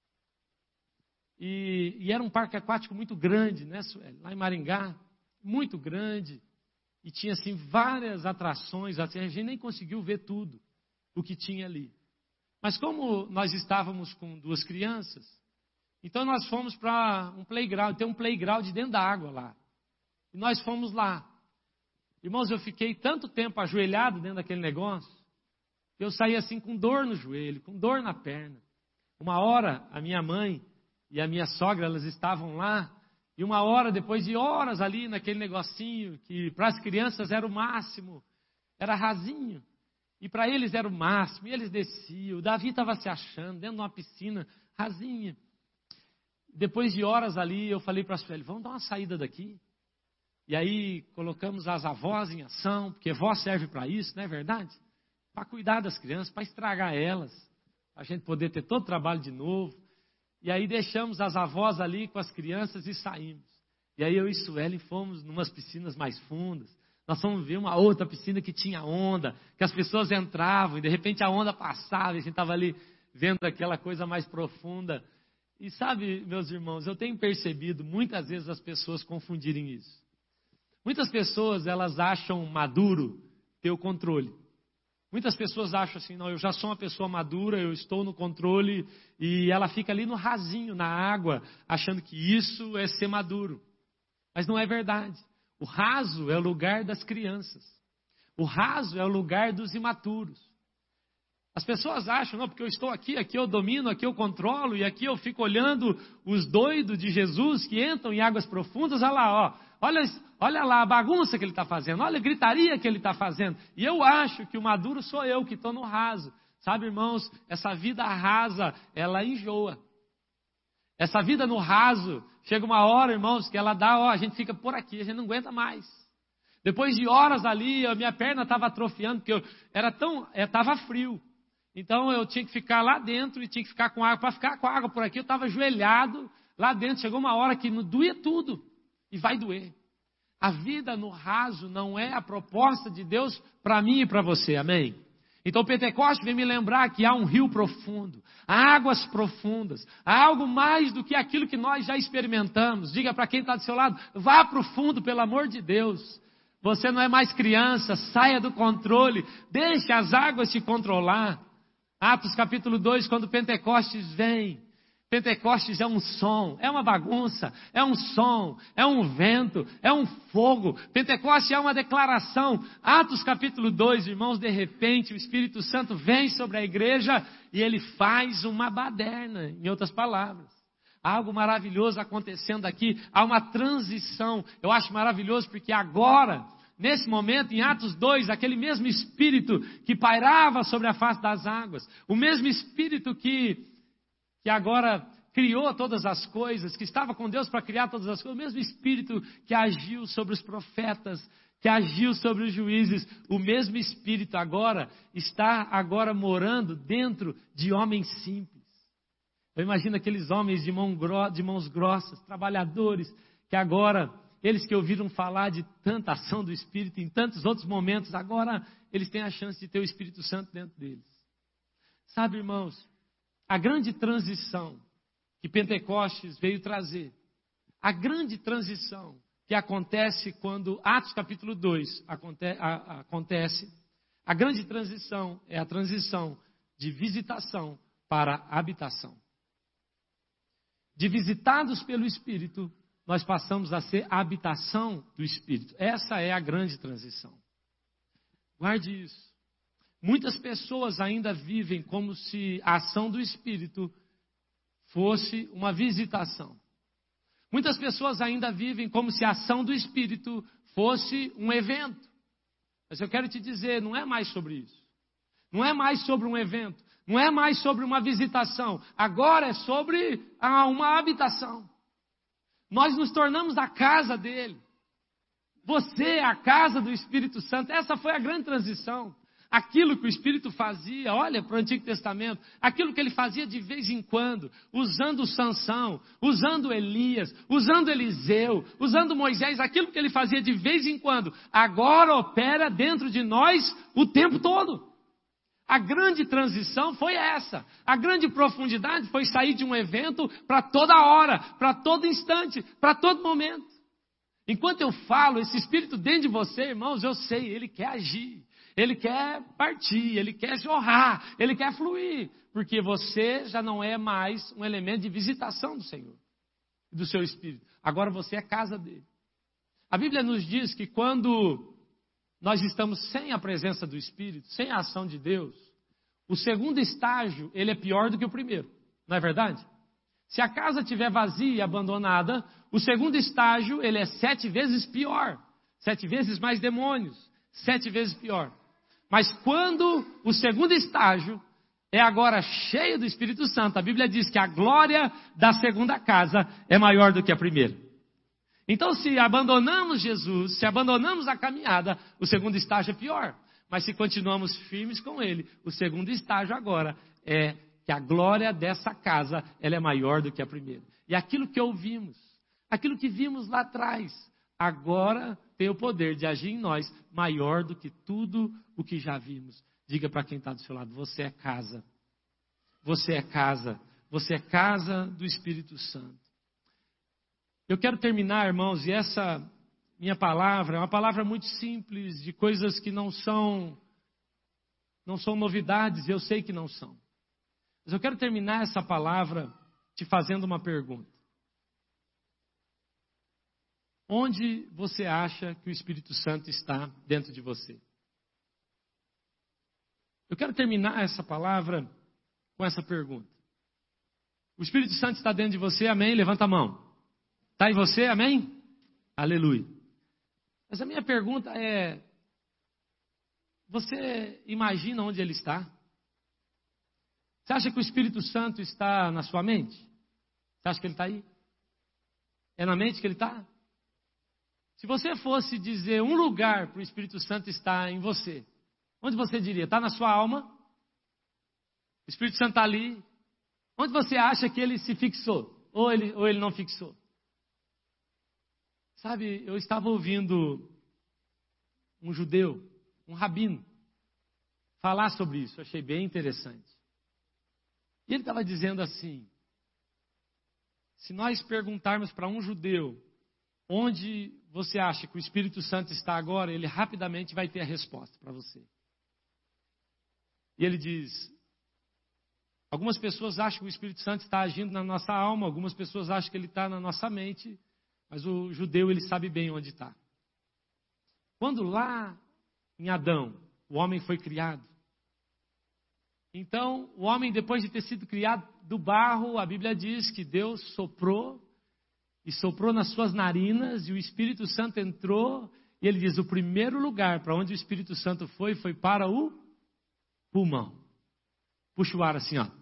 E, e era um parque aquático muito grande, né, Suelen? Lá em Maringá, muito grande. E tinha, assim, várias atrações, assim, a gente nem conseguiu ver tudo o que tinha ali. Mas como nós estávamos com duas crianças, então nós fomos para um playground, tem um playground dentro da água lá. E nós fomos lá. Irmãos, eu fiquei tanto tempo ajoelhado dentro daquele negócio, que eu saí assim com dor no joelho, com dor na perna. Uma hora, a minha mãe e a minha sogra, elas estavam lá, e uma hora, depois de horas ali naquele negocinho, que para as crianças era o máximo, era rasinho. E para eles era o máximo, e eles desciam. O Davi estava se achando dentro de uma piscina rasinha. Depois de horas ali, eu falei para a Sueli, vamos dar uma saída daqui. E aí colocamos as avós em ação, porque vó serve para isso, não é verdade? Para cuidar das crianças, para estragar elas, para a gente poder ter todo o trabalho de novo. E aí deixamos as avós ali com as crianças e saímos. E aí eu e Sueli fomos numas piscinas mais fundas. Nós fomos ver uma outra piscina que tinha onda, que as pessoas entravam e de repente a onda passava e a gente estava ali vendo aquela coisa mais profunda. E sabe, meus irmãos, eu tenho percebido muitas vezes as pessoas confundirem isso. Muitas pessoas, elas acham maduro ter o controle. Muitas pessoas acham assim, não, eu já sou uma pessoa madura, eu estou no controle, e ela fica ali no rasinho, na água, achando que isso é ser maduro. Mas não é verdade. O raso é o lugar das crianças. O raso é o lugar dos imaturos. As pessoas acham, não, porque eu estou aqui, aqui eu domino, aqui eu controlo, e aqui eu fico olhando os doidos de Jesus que entram em águas profundas, olha lá, ó, olha, olha lá a bagunça que ele está fazendo, olha a gritaria que ele está fazendo. E eu acho que o maduro sou eu, que estou no raso. Sabe, irmãos, essa vida rasa, ela enjoa. Essa vida no raso, chega uma hora, irmãos, que ela dá, ó, a gente fica por aqui, a gente não aguenta mais. Depois de horas ali, a minha perna estava atrofiando, porque eu era tão, estava frio. Então eu tinha que ficar lá dentro e tinha que ficar com água. Para ficar com água por aqui, eu estava ajoelhado lá dentro. Chegou uma hora que não doía tudo. E vai doer. A vida no raso não é a proposta de Deus para mim e para você. Amém? Então o Pentecoste vem me lembrar que há um rio profundo. Há águas profundas. Há algo mais do que aquilo que nós já experimentamos. Diga para quem está do seu lado, vá para o fundo, pelo amor de Deus. Você não é mais criança, saia do controle. Deixe as águas te controlar. Atos capítulo dois, quando Pentecostes vem, Pentecostes é um som, é uma bagunça, é um som, é um vento, é um fogo. Pentecostes é uma declaração. Atos capítulo dois, irmãos, de repente o Espírito Santo vem sobre a igreja e ele faz uma baderna, em outras palavras. Há algo maravilhoso acontecendo aqui, há uma transição. Eu acho maravilhoso porque agora, nesse momento, em Atos dois, aquele mesmo Espírito que pairava sobre a face das águas, o mesmo Espírito que... que agora criou todas as coisas, que estava com Deus para criar todas as coisas, o mesmo Espírito que agiu sobre os profetas, que agiu sobre os juízes, o mesmo Espírito agora está agora morando dentro de homens simples. Eu imagino aqueles homens de, mão gro- de mãos grossas, trabalhadores, que agora, eles que ouviram falar de tanta ação do Espírito em tantos outros momentos, agora eles têm a chance de ter o Espírito Santo dentro deles. Sabe, irmãos, a grande transição que Pentecostes veio trazer, a grande transição que acontece quando Atos capítulo dois aconte, a, acontece, a grande transição é a transição de visitação para habitação. De visitados pelo Espírito, nós passamos a ser a habitação do Espírito. Essa é a grande transição. Guarde isso. Muitas pessoas ainda vivem como se a ação do Espírito fosse uma visitação. Muitas pessoas ainda vivem como se a ação do Espírito fosse um evento. Mas eu quero te dizer, não é mais sobre isso. Não é mais sobre um evento. Não é mais sobre uma visitação. Agora é sobre uma habitação. Nós nos tornamos a casa dele. Você é a casa do Espírito Santo. Essa foi a grande transição. Aquilo que o Espírito fazia, olha para o Antigo Testamento, aquilo que ele fazia de vez em quando, usando Sansão, usando Elias, usando Eliseu, usando Moisés, aquilo que ele fazia de vez em quando, agora opera dentro de nós o tempo todo. A grande transição foi essa. A grande profundidade foi sair de um evento para toda hora, para todo instante, para todo momento. Enquanto eu falo, esse Espírito dentro de você, irmãos, eu sei, ele quer agir. Ele quer partir, ele quer jorrar, ele quer fluir, porque você já não é mais um elemento de visitação do Senhor, do seu Espírito. Agora você é casa dele. A Bíblia nos diz que quando nós estamos sem a presença do Espírito, sem a ação de Deus, o segundo estágio, ele é pior do que o primeiro, não é verdade? Se a casa estiver vazia e abandonada, o segundo estágio, ele é sete vezes pior, sete vezes mais demônios, sete vezes pior. Mas quando o segundo estágio é agora cheio do Espírito Santo, a Bíblia diz que a glória da segunda casa é maior do que a primeira. Então, se abandonamos Jesus, se abandonamos a caminhada, o segundo estágio é pior. Mas se continuamos firmes com ele, o segundo estágio agora é que a glória dessa casa ela é maior do que a primeira. E aquilo que ouvimos, aquilo que vimos lá atrás, agora tem o poder de agir em nós maior do que tudo o que já vimos. Diga para quem está do seu lado, você é casa. Você é casa. Você é casa do Espírito Santo. Eu quero terminar, irmãos, e essa minha palavra é uma palavra muito simples, de coisas que não são, não são novidades, eu sei que não são. Mas eu quero terminar essa palavra te fazendo uma pergunta. Onde você acha que o Espírito Santo está dentro de você? Eu quero terminar essa palavra com essa pergunta. O Espírito Santo está dentro de você, amém? Levanta a mão. Está em você, amém? Aleluia. Mas a minha pergunta é, você imagina onde ele está? Você acha que o Espírito Santo está na sua mente? Você acha que ele está aí? É na mente que ele está? Se você fosse dizer um lugar para o Espírito Santo estar em você, onde você diria? Está na sua alma? O Espírito Santo está ali? Onde você acha que ele se fixou? Ou ele, ou ele não fixou? Sabe, eu estava ouvindo um judeu, um rabino, falar sobre isso. Eu achei bem interessante. E ele estava dizendo assim, se nós perguntarmos para um judeu, onde você acha que o Espírito Santo está agora, ele rapidamente vai ter a resposta para você. E ele diz, Algumas pessoas acham que o Espírito Santo está agindo na nossa alma, algumas pessoas acham que ele está na nossa mente, mas o judeu, ele sabe bem onde está. Quando lá em Adão, o homem foi criado, então o homem, depois de ter sido criado do barro, a Bíblia diz que Deus soprou, e soprou nas suas narinas, e o Espírito Santo entrou, e ele diz, o primeiro lugar para onde o Espírito Santo foi, foi para o pulmão. Puxa o ar assim, ó.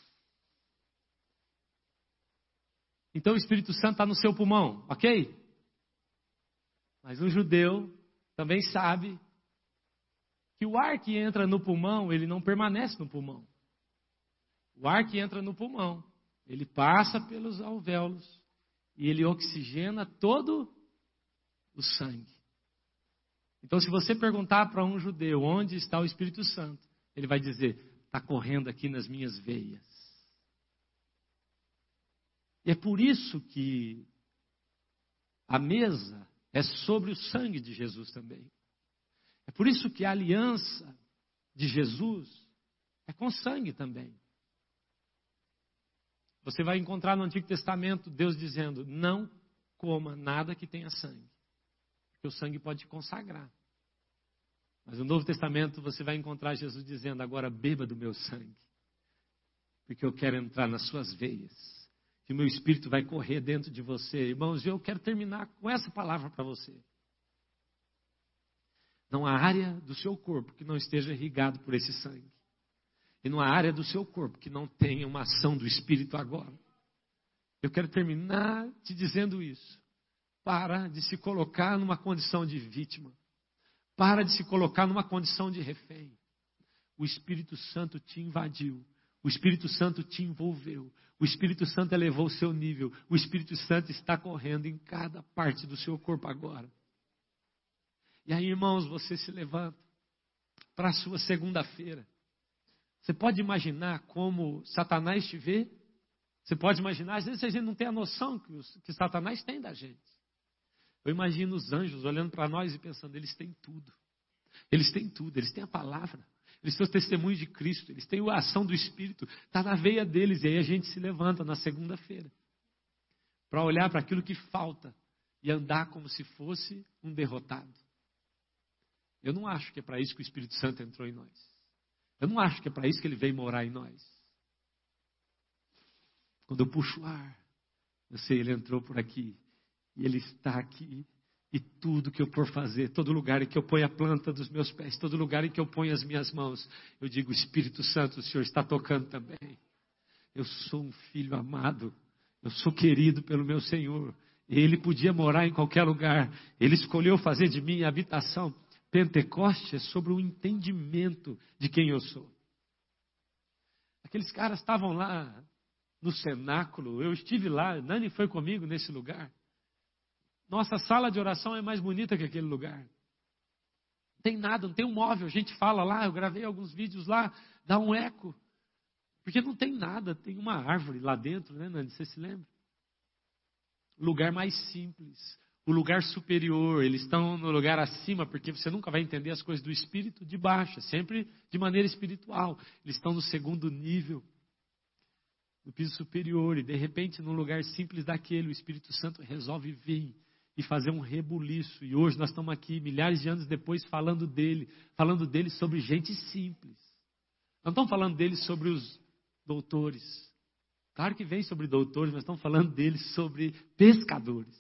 Então o Espírito Santo está no seu pulmão, ok? Mas o judeu também sabe que o ar que entra no pulmão, ele não permanece no pulmão. O ar que entra no pulmão, ele passa pelos alvéolos e ele oxigena todo o sangue. Então, se você perguntar para um judeu onde está o Espírito Santo, ele vai dizer, está correndo aqui nas minhas veias. E é por isso que a mesa é sobre o sangue de Jesus também. É por isso que a aliança de Jesus é com sangue também. Você vai encontrar no Antigo Testamento Deus dizendo, não coma nada que tenha sangue. Porque o sangue pode te consagrar. Mas no Novo Testamento você vai encontrar Jesus dizendo, agora beba do meu sangue. Porque eu quero entrar nas suas veias. E o meu espírito vai correr dentro de você. Irmãos, eu quero terminar com essa palavra para você. Não há área do seu corpo que não esteja irrigado por esse sangue. E não há área do seu corpo que não tenha uma ação do Espírito agora. Eu quero terminar te dizendo isso. Para de se colocar numa condição de vítima. Para de se colocar numa condição de refém. O Espírito Santo te invadiu. O Espírito Santo te envolveu. O Espírito Santo elevou o seu nível. O Espírito Santo está correndo em cada parte do seu corpo agora. E aí, irmãos, você se levanta para a sua segunda-feira. Você pode imaginar como Satanás te vê? Você pode imaginar, às vezes a gente não tem a noção que, os, que Satanás tem da gente. Eu imagino os anjos olhando para nós e pensando, eles têm tudo. Eles têm tudo, eles têm a palavra. Eles têm o testemunho de Cristo, eles têm a ação do Espírito, está na veia deles. E aí a gente se levanta na segunda-feira para olhar para aquilo que falta e andar como se fosse um derrotado. Eu não acho que é para isso que o Espírito Santo entrou em nós. Eu não acho que é para isso que ele veio morar em nós. Quando eu puxo o ar, eu sei, ele entrou por aqui. E ele está aqui. E tudo que eu for fazer, todo lugar em que eu ponho a planta dos meus pés, todo lugar em que eu ponho as minhas mãos, eu digo, Espírito Santo, o Senhor está tocando também. Eu sou um filho amado. Eu sou querido pelo meu Senhor. Ele podia morar em qualquer lugar. Ele escolheu fazer de mim a habitação. Pentecoste é sobre o entendimento de quem eu sou. Aqueles caras estavam lá no cenáculo, eu estive lá, Nani foi comigo nesse lugar. Nossa sala de oração é mais bonita que aquele lugar. Não tem nada, não tem um móvel, a gente fala lá, eu gravei alguns vídeos lá, dá um eco. Porque não tem nada, tem uma árvore lá dentro, né, Nani, você se lembra? Lugar mais simples. O lugar superior, eles estão no lugar acima, porque você nunca vai entender as coisas do espírito de baixo, sempre de maneira espiritual. Eles estão no segundo nível, no piso superior, e de repente, num lugar simples daquele, o Espírito Santo resolve vir e fazer um rebuliço. E hoje nós estamos aqui, milhares de anos depois, falando dele, falando dele sobre gente simples. Não estamos falando dele sobre os doutores. Claro que vem sobre doutores, mas estamos falando dele sobre pescadores.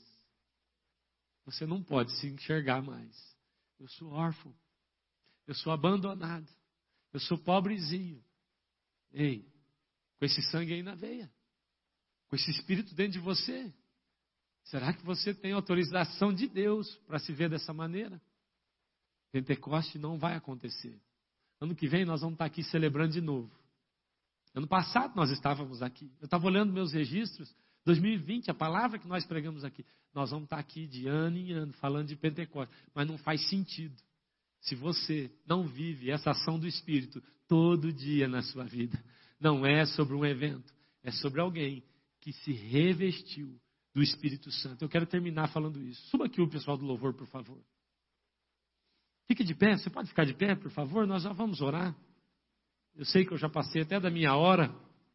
Você não pode se enxergar mais. Eu sou órfão. Eu sou abandonado. Eu sou pobrezinho. Ei, com esse sangue aí na veia. Com esse espírito dentro de você. Será que você tem autorização de Deus para se ver dessa maneira? Pentecoste não vai acontecer. Ano que vem nós vamos estar aqui celebrando de novo. Ano passado nós estávamos aqui. Eu estava olhando meus registros. dois mil e vinte, a palavra que nós pregamos aqui. Nós vamos estar aqui de ano em ano, falando de Pentecostes. Mas não faz sentido se você não vive essa ação do Espírito todo dia na sua vida. Não é sobre um evento, é sobre alguém que se revestiu do Espírito Santo. Eu quero terminar falando isso. Suba aqui o pessoal do louvor, por favor. Fique de pé, você pode ficar de pé, por favor? Nós já vamos orar. Eu sei que eu já passei até da minha hora.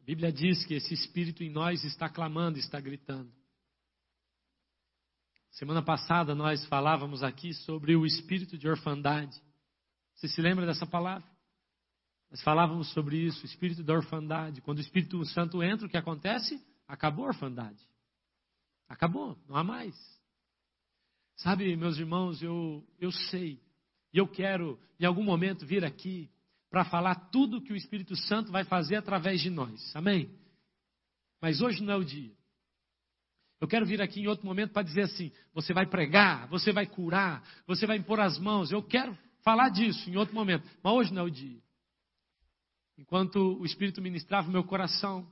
A Bíblia diz que esse Espírito em nós está clamando, está gritando. Semana passada nós falávamos aqui sobre o espírito de orfandade. Você se lembra dessa palavra? Nós falávamos sobre isso, o espírito da orfandade. Quando o Espírito Santo entra, o que acontece? Acabou a orfandade. Acabou, não há mais. Sabe, meus irmãos, eu, eu sei, e eu quero em algum momento vir aqui para falar tudo que o Espírito Santo vai fazer através de nós. Amém? Mas hoje não é o dia. Eu quero vir aqui em outro momento para dizer assim, você vai pregar, você vai curar, você vai impor as mãos. Eu quero falar disso em outro momento, mas hoje não é o dia. Enquanto o Espírito ministrava o meu coração,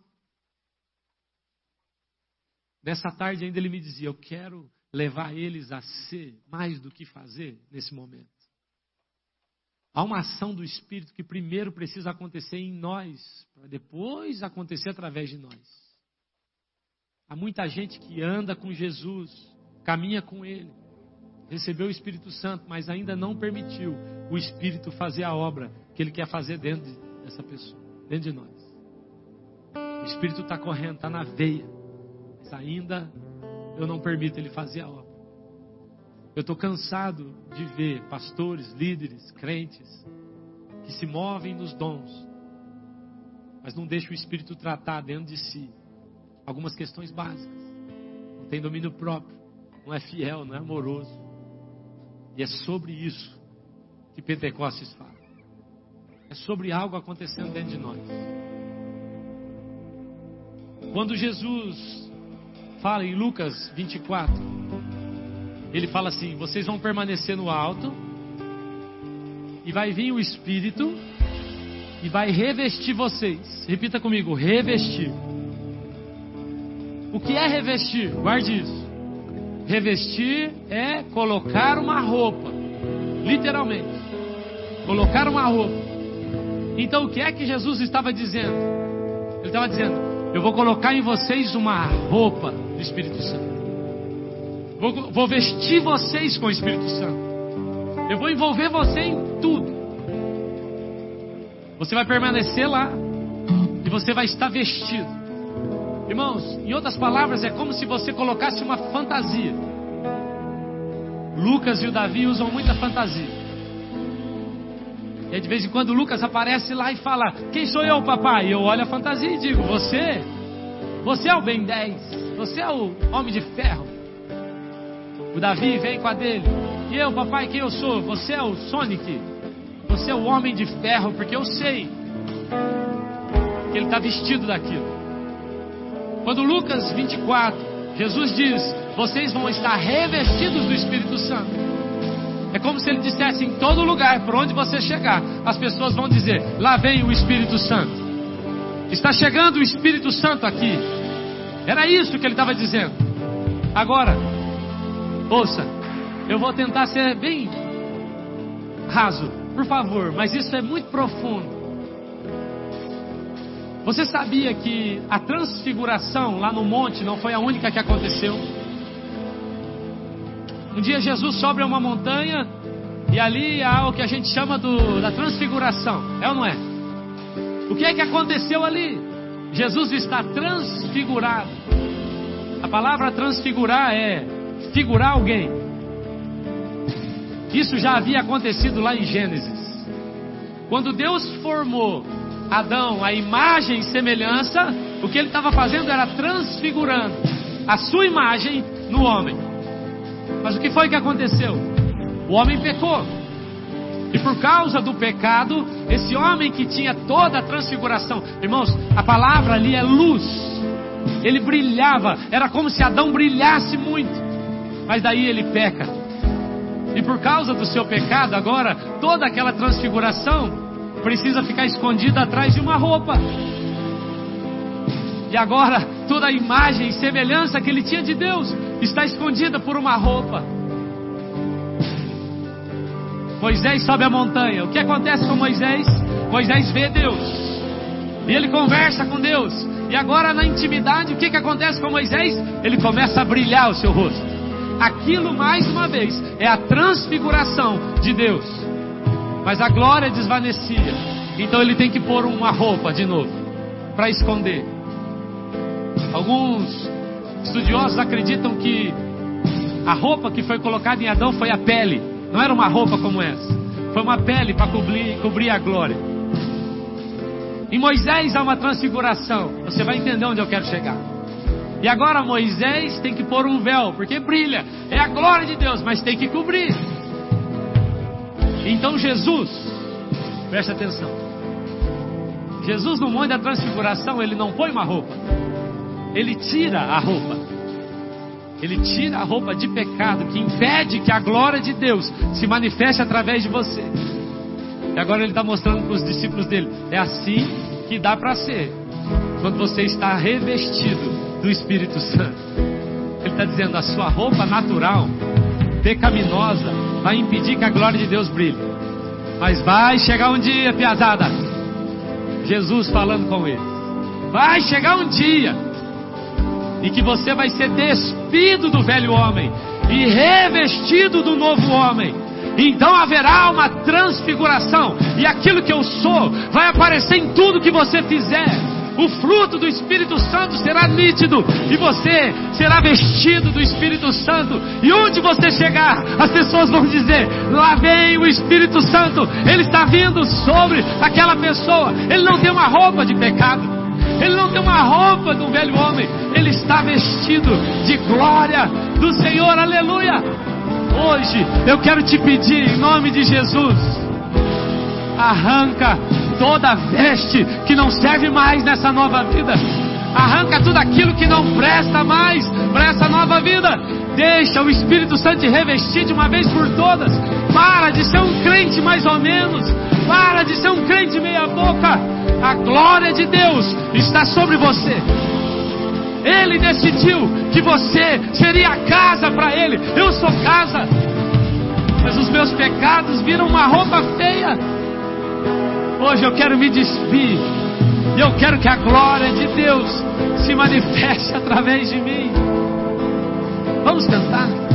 nessa tarde ainda ele me dizia, eu quero levar eles a ser mais do que fazer nesse momento. Há uma ação do Espírito que primeiro precisa acontecer em nós, para depois acontecer através de nós. Há muita gente que anda com Jesus, caminha com Ele, recebeu o Espírito Santo, mas ainda não permitiu o Espírito fazer a obra que Ele quer fazer dentro dessa pessoa, dentro de nós. O Espírito está correndo, está na veia, mas ainda eu não permito Ele fazer a obra. Eu estou cansado de ver pastores, líderes, crentes, que se movem nos dons, mas não deixam o Espírito tratar dentro de si algumas questões básicas. Não tem domínio próprio, não é fiel, não é amoroso. E é sobre isso que Pentecostes fala. É sobre algo acontecendo dentro de nós. Quando Jesus fala em Lucas vinte e quatro, ele fala assim, vocês vão permanecer no alto, e vai vir o Espírito, e vai revestir vocês. Repita comigo, revestir. O que é revestir? Guarde isso. Revestir é colocar uma roupa. Literalmente. Colocar uma roupa. Então o que é que Jesus estava dizendo? Ele estava dizendo, eu vou colocar em vocês uma roupa do Espírito Santo. Vou, vou vestir vocês com o Espírito Santo. Eu vou envolver você em tudo. Você vai permanecer lá. E você vai estar vestido. Irmãos, em outras palavras, é como se você colocasse uma fantasia. Lucas e o Davi usam muita fantasia. E aí, de vez em quando o Lucas aparece lá e fala, quem sou eu, papai? E eu olho a fantasia e digo, você, você é o Ben dez, você é o Homem de Ferro. O Davi vem com a dele, e eu, papai, quem eu sou? Você é o Sonic, você é o Homem de Ferro, porque eu sei que ele está vestido daquilo. Quando Lucas vinte e quatro, Jesus diz, vocês vão estar revestidos do Espírito Santo. É como se ele dissesse em todo lugar, por onde você chegar, as pessoas vão dizer, lá vem o Espírito Santo. Está chegando o Espírito Santo aqui. Era isso que ele estava dizendo. Agora, ouça, eu vou tentar ser bem raso, por favor, mas isso é muito profundo. Você sabia que a transfiguração lá no monte não foi a única que aconteceu? Um dia Jesus sobe a uma montanha e ali há o que a gente chama do, da transfiguração. É ou não é? O que é que aconteceu ali? Jesus está transfigurado. A palavra transfigurar é figurar alguém. Isso já havia acontecido lá em Gênesis. Quando Deus formou Adão, a imagem e semelhança, o que ele estava fazendo era transfigurando a sua imagem no homem. Mas o que foi que aconteceu? O homem pecou. E por causa do pecado, esse homem que tinha toda a transfiguração, irmãos, a palavra ali é luz. Ele brilhava, era como se Adão brilhasse muito. Mas daí ele peca. E por causa do seu pecado, agora, toda aquela transfiguração precisa ficar escondida atrás de uma roupa. E agora toda a imagem e semelhança que ele tinha de Deus está escondida por uma roupa. Moisés sobe a montanha. O que acontece com Moisés? Moisés vê Deus e ele conversa com Deus. E agora na intimidade, o que, que acontece com Moisés? Ele começa a brilhar o seu rosto. Aquilo mais uma vez é a transfiguração de Deus. Mas a glória desvanecia. Então ele tem que pôr uma roupa de novo. para esconder. Alguns estudiosos acreditam que a roupa que foi colocada em Adão foi a pele. Não era uma roupa como essa. Foi uma pele para cobrir, cobrir a glória. Em Moisés há uma transfiguração. Você vai entender onde eu quero chegar. E agora Moisés tem que pôr um véu, porque brilha. É a glória de Deus, mas tem que cobrir. Então Jesus, preste atenção. Jesus no monte da transfiguração, ele não põe uma roupa. Ele tira a roupa. Ele tira a roupa de pecado que impede que a glória de Deus se manifeste através de você. E agora ele está mostrando para os discípulos dele: é assim que dá para ser quando você está revestido do Espírito Santo. Ele está dizendo: a sua roupa natural, pecaminosa, vai impedir que a glória de Deus brilhe. Mas vai chegar um dia, piazada, Jesus falando com ele, vai chegar um dia e que você vai ser despido do velho homem e revestido do novo homem. Então haverá uma transfiguração, e aquilo que eu sou vai aparecer em tudo que você fizer. O fruto do Espírito Santo será nítido, e você será vestido do Espírito Santo. E onde você chegar, as pessoas vão dizer: lá vem o Espírito Santo. Ele está vindo sobre aquela pessoa. Ele não tem uma roupa de pecado, ele não tem uma roupa do velho homem. Ele está vestido de glória do Senhor, aleluia. Hoje eu quero te pedir, em nome de Jesus, arranca toda veste que não serve mais nessa nova vida. Arranca tudo aquilo que não presta mais para essa nova vida. Deixa o Espírito Santo te revestir de uma vez por todas. Para de ser um crente mais ou menos. Para de ser um crente meia boca. A glória de Deus está sobre você. Ele decidiu que você seria casa para Ele. Eu sou casa, mas os meus pecados viram uma roupa feia. Hoje eu quero me despir, e eu quero que a glória de Deus se manifeste através de mim. Vamos cantar?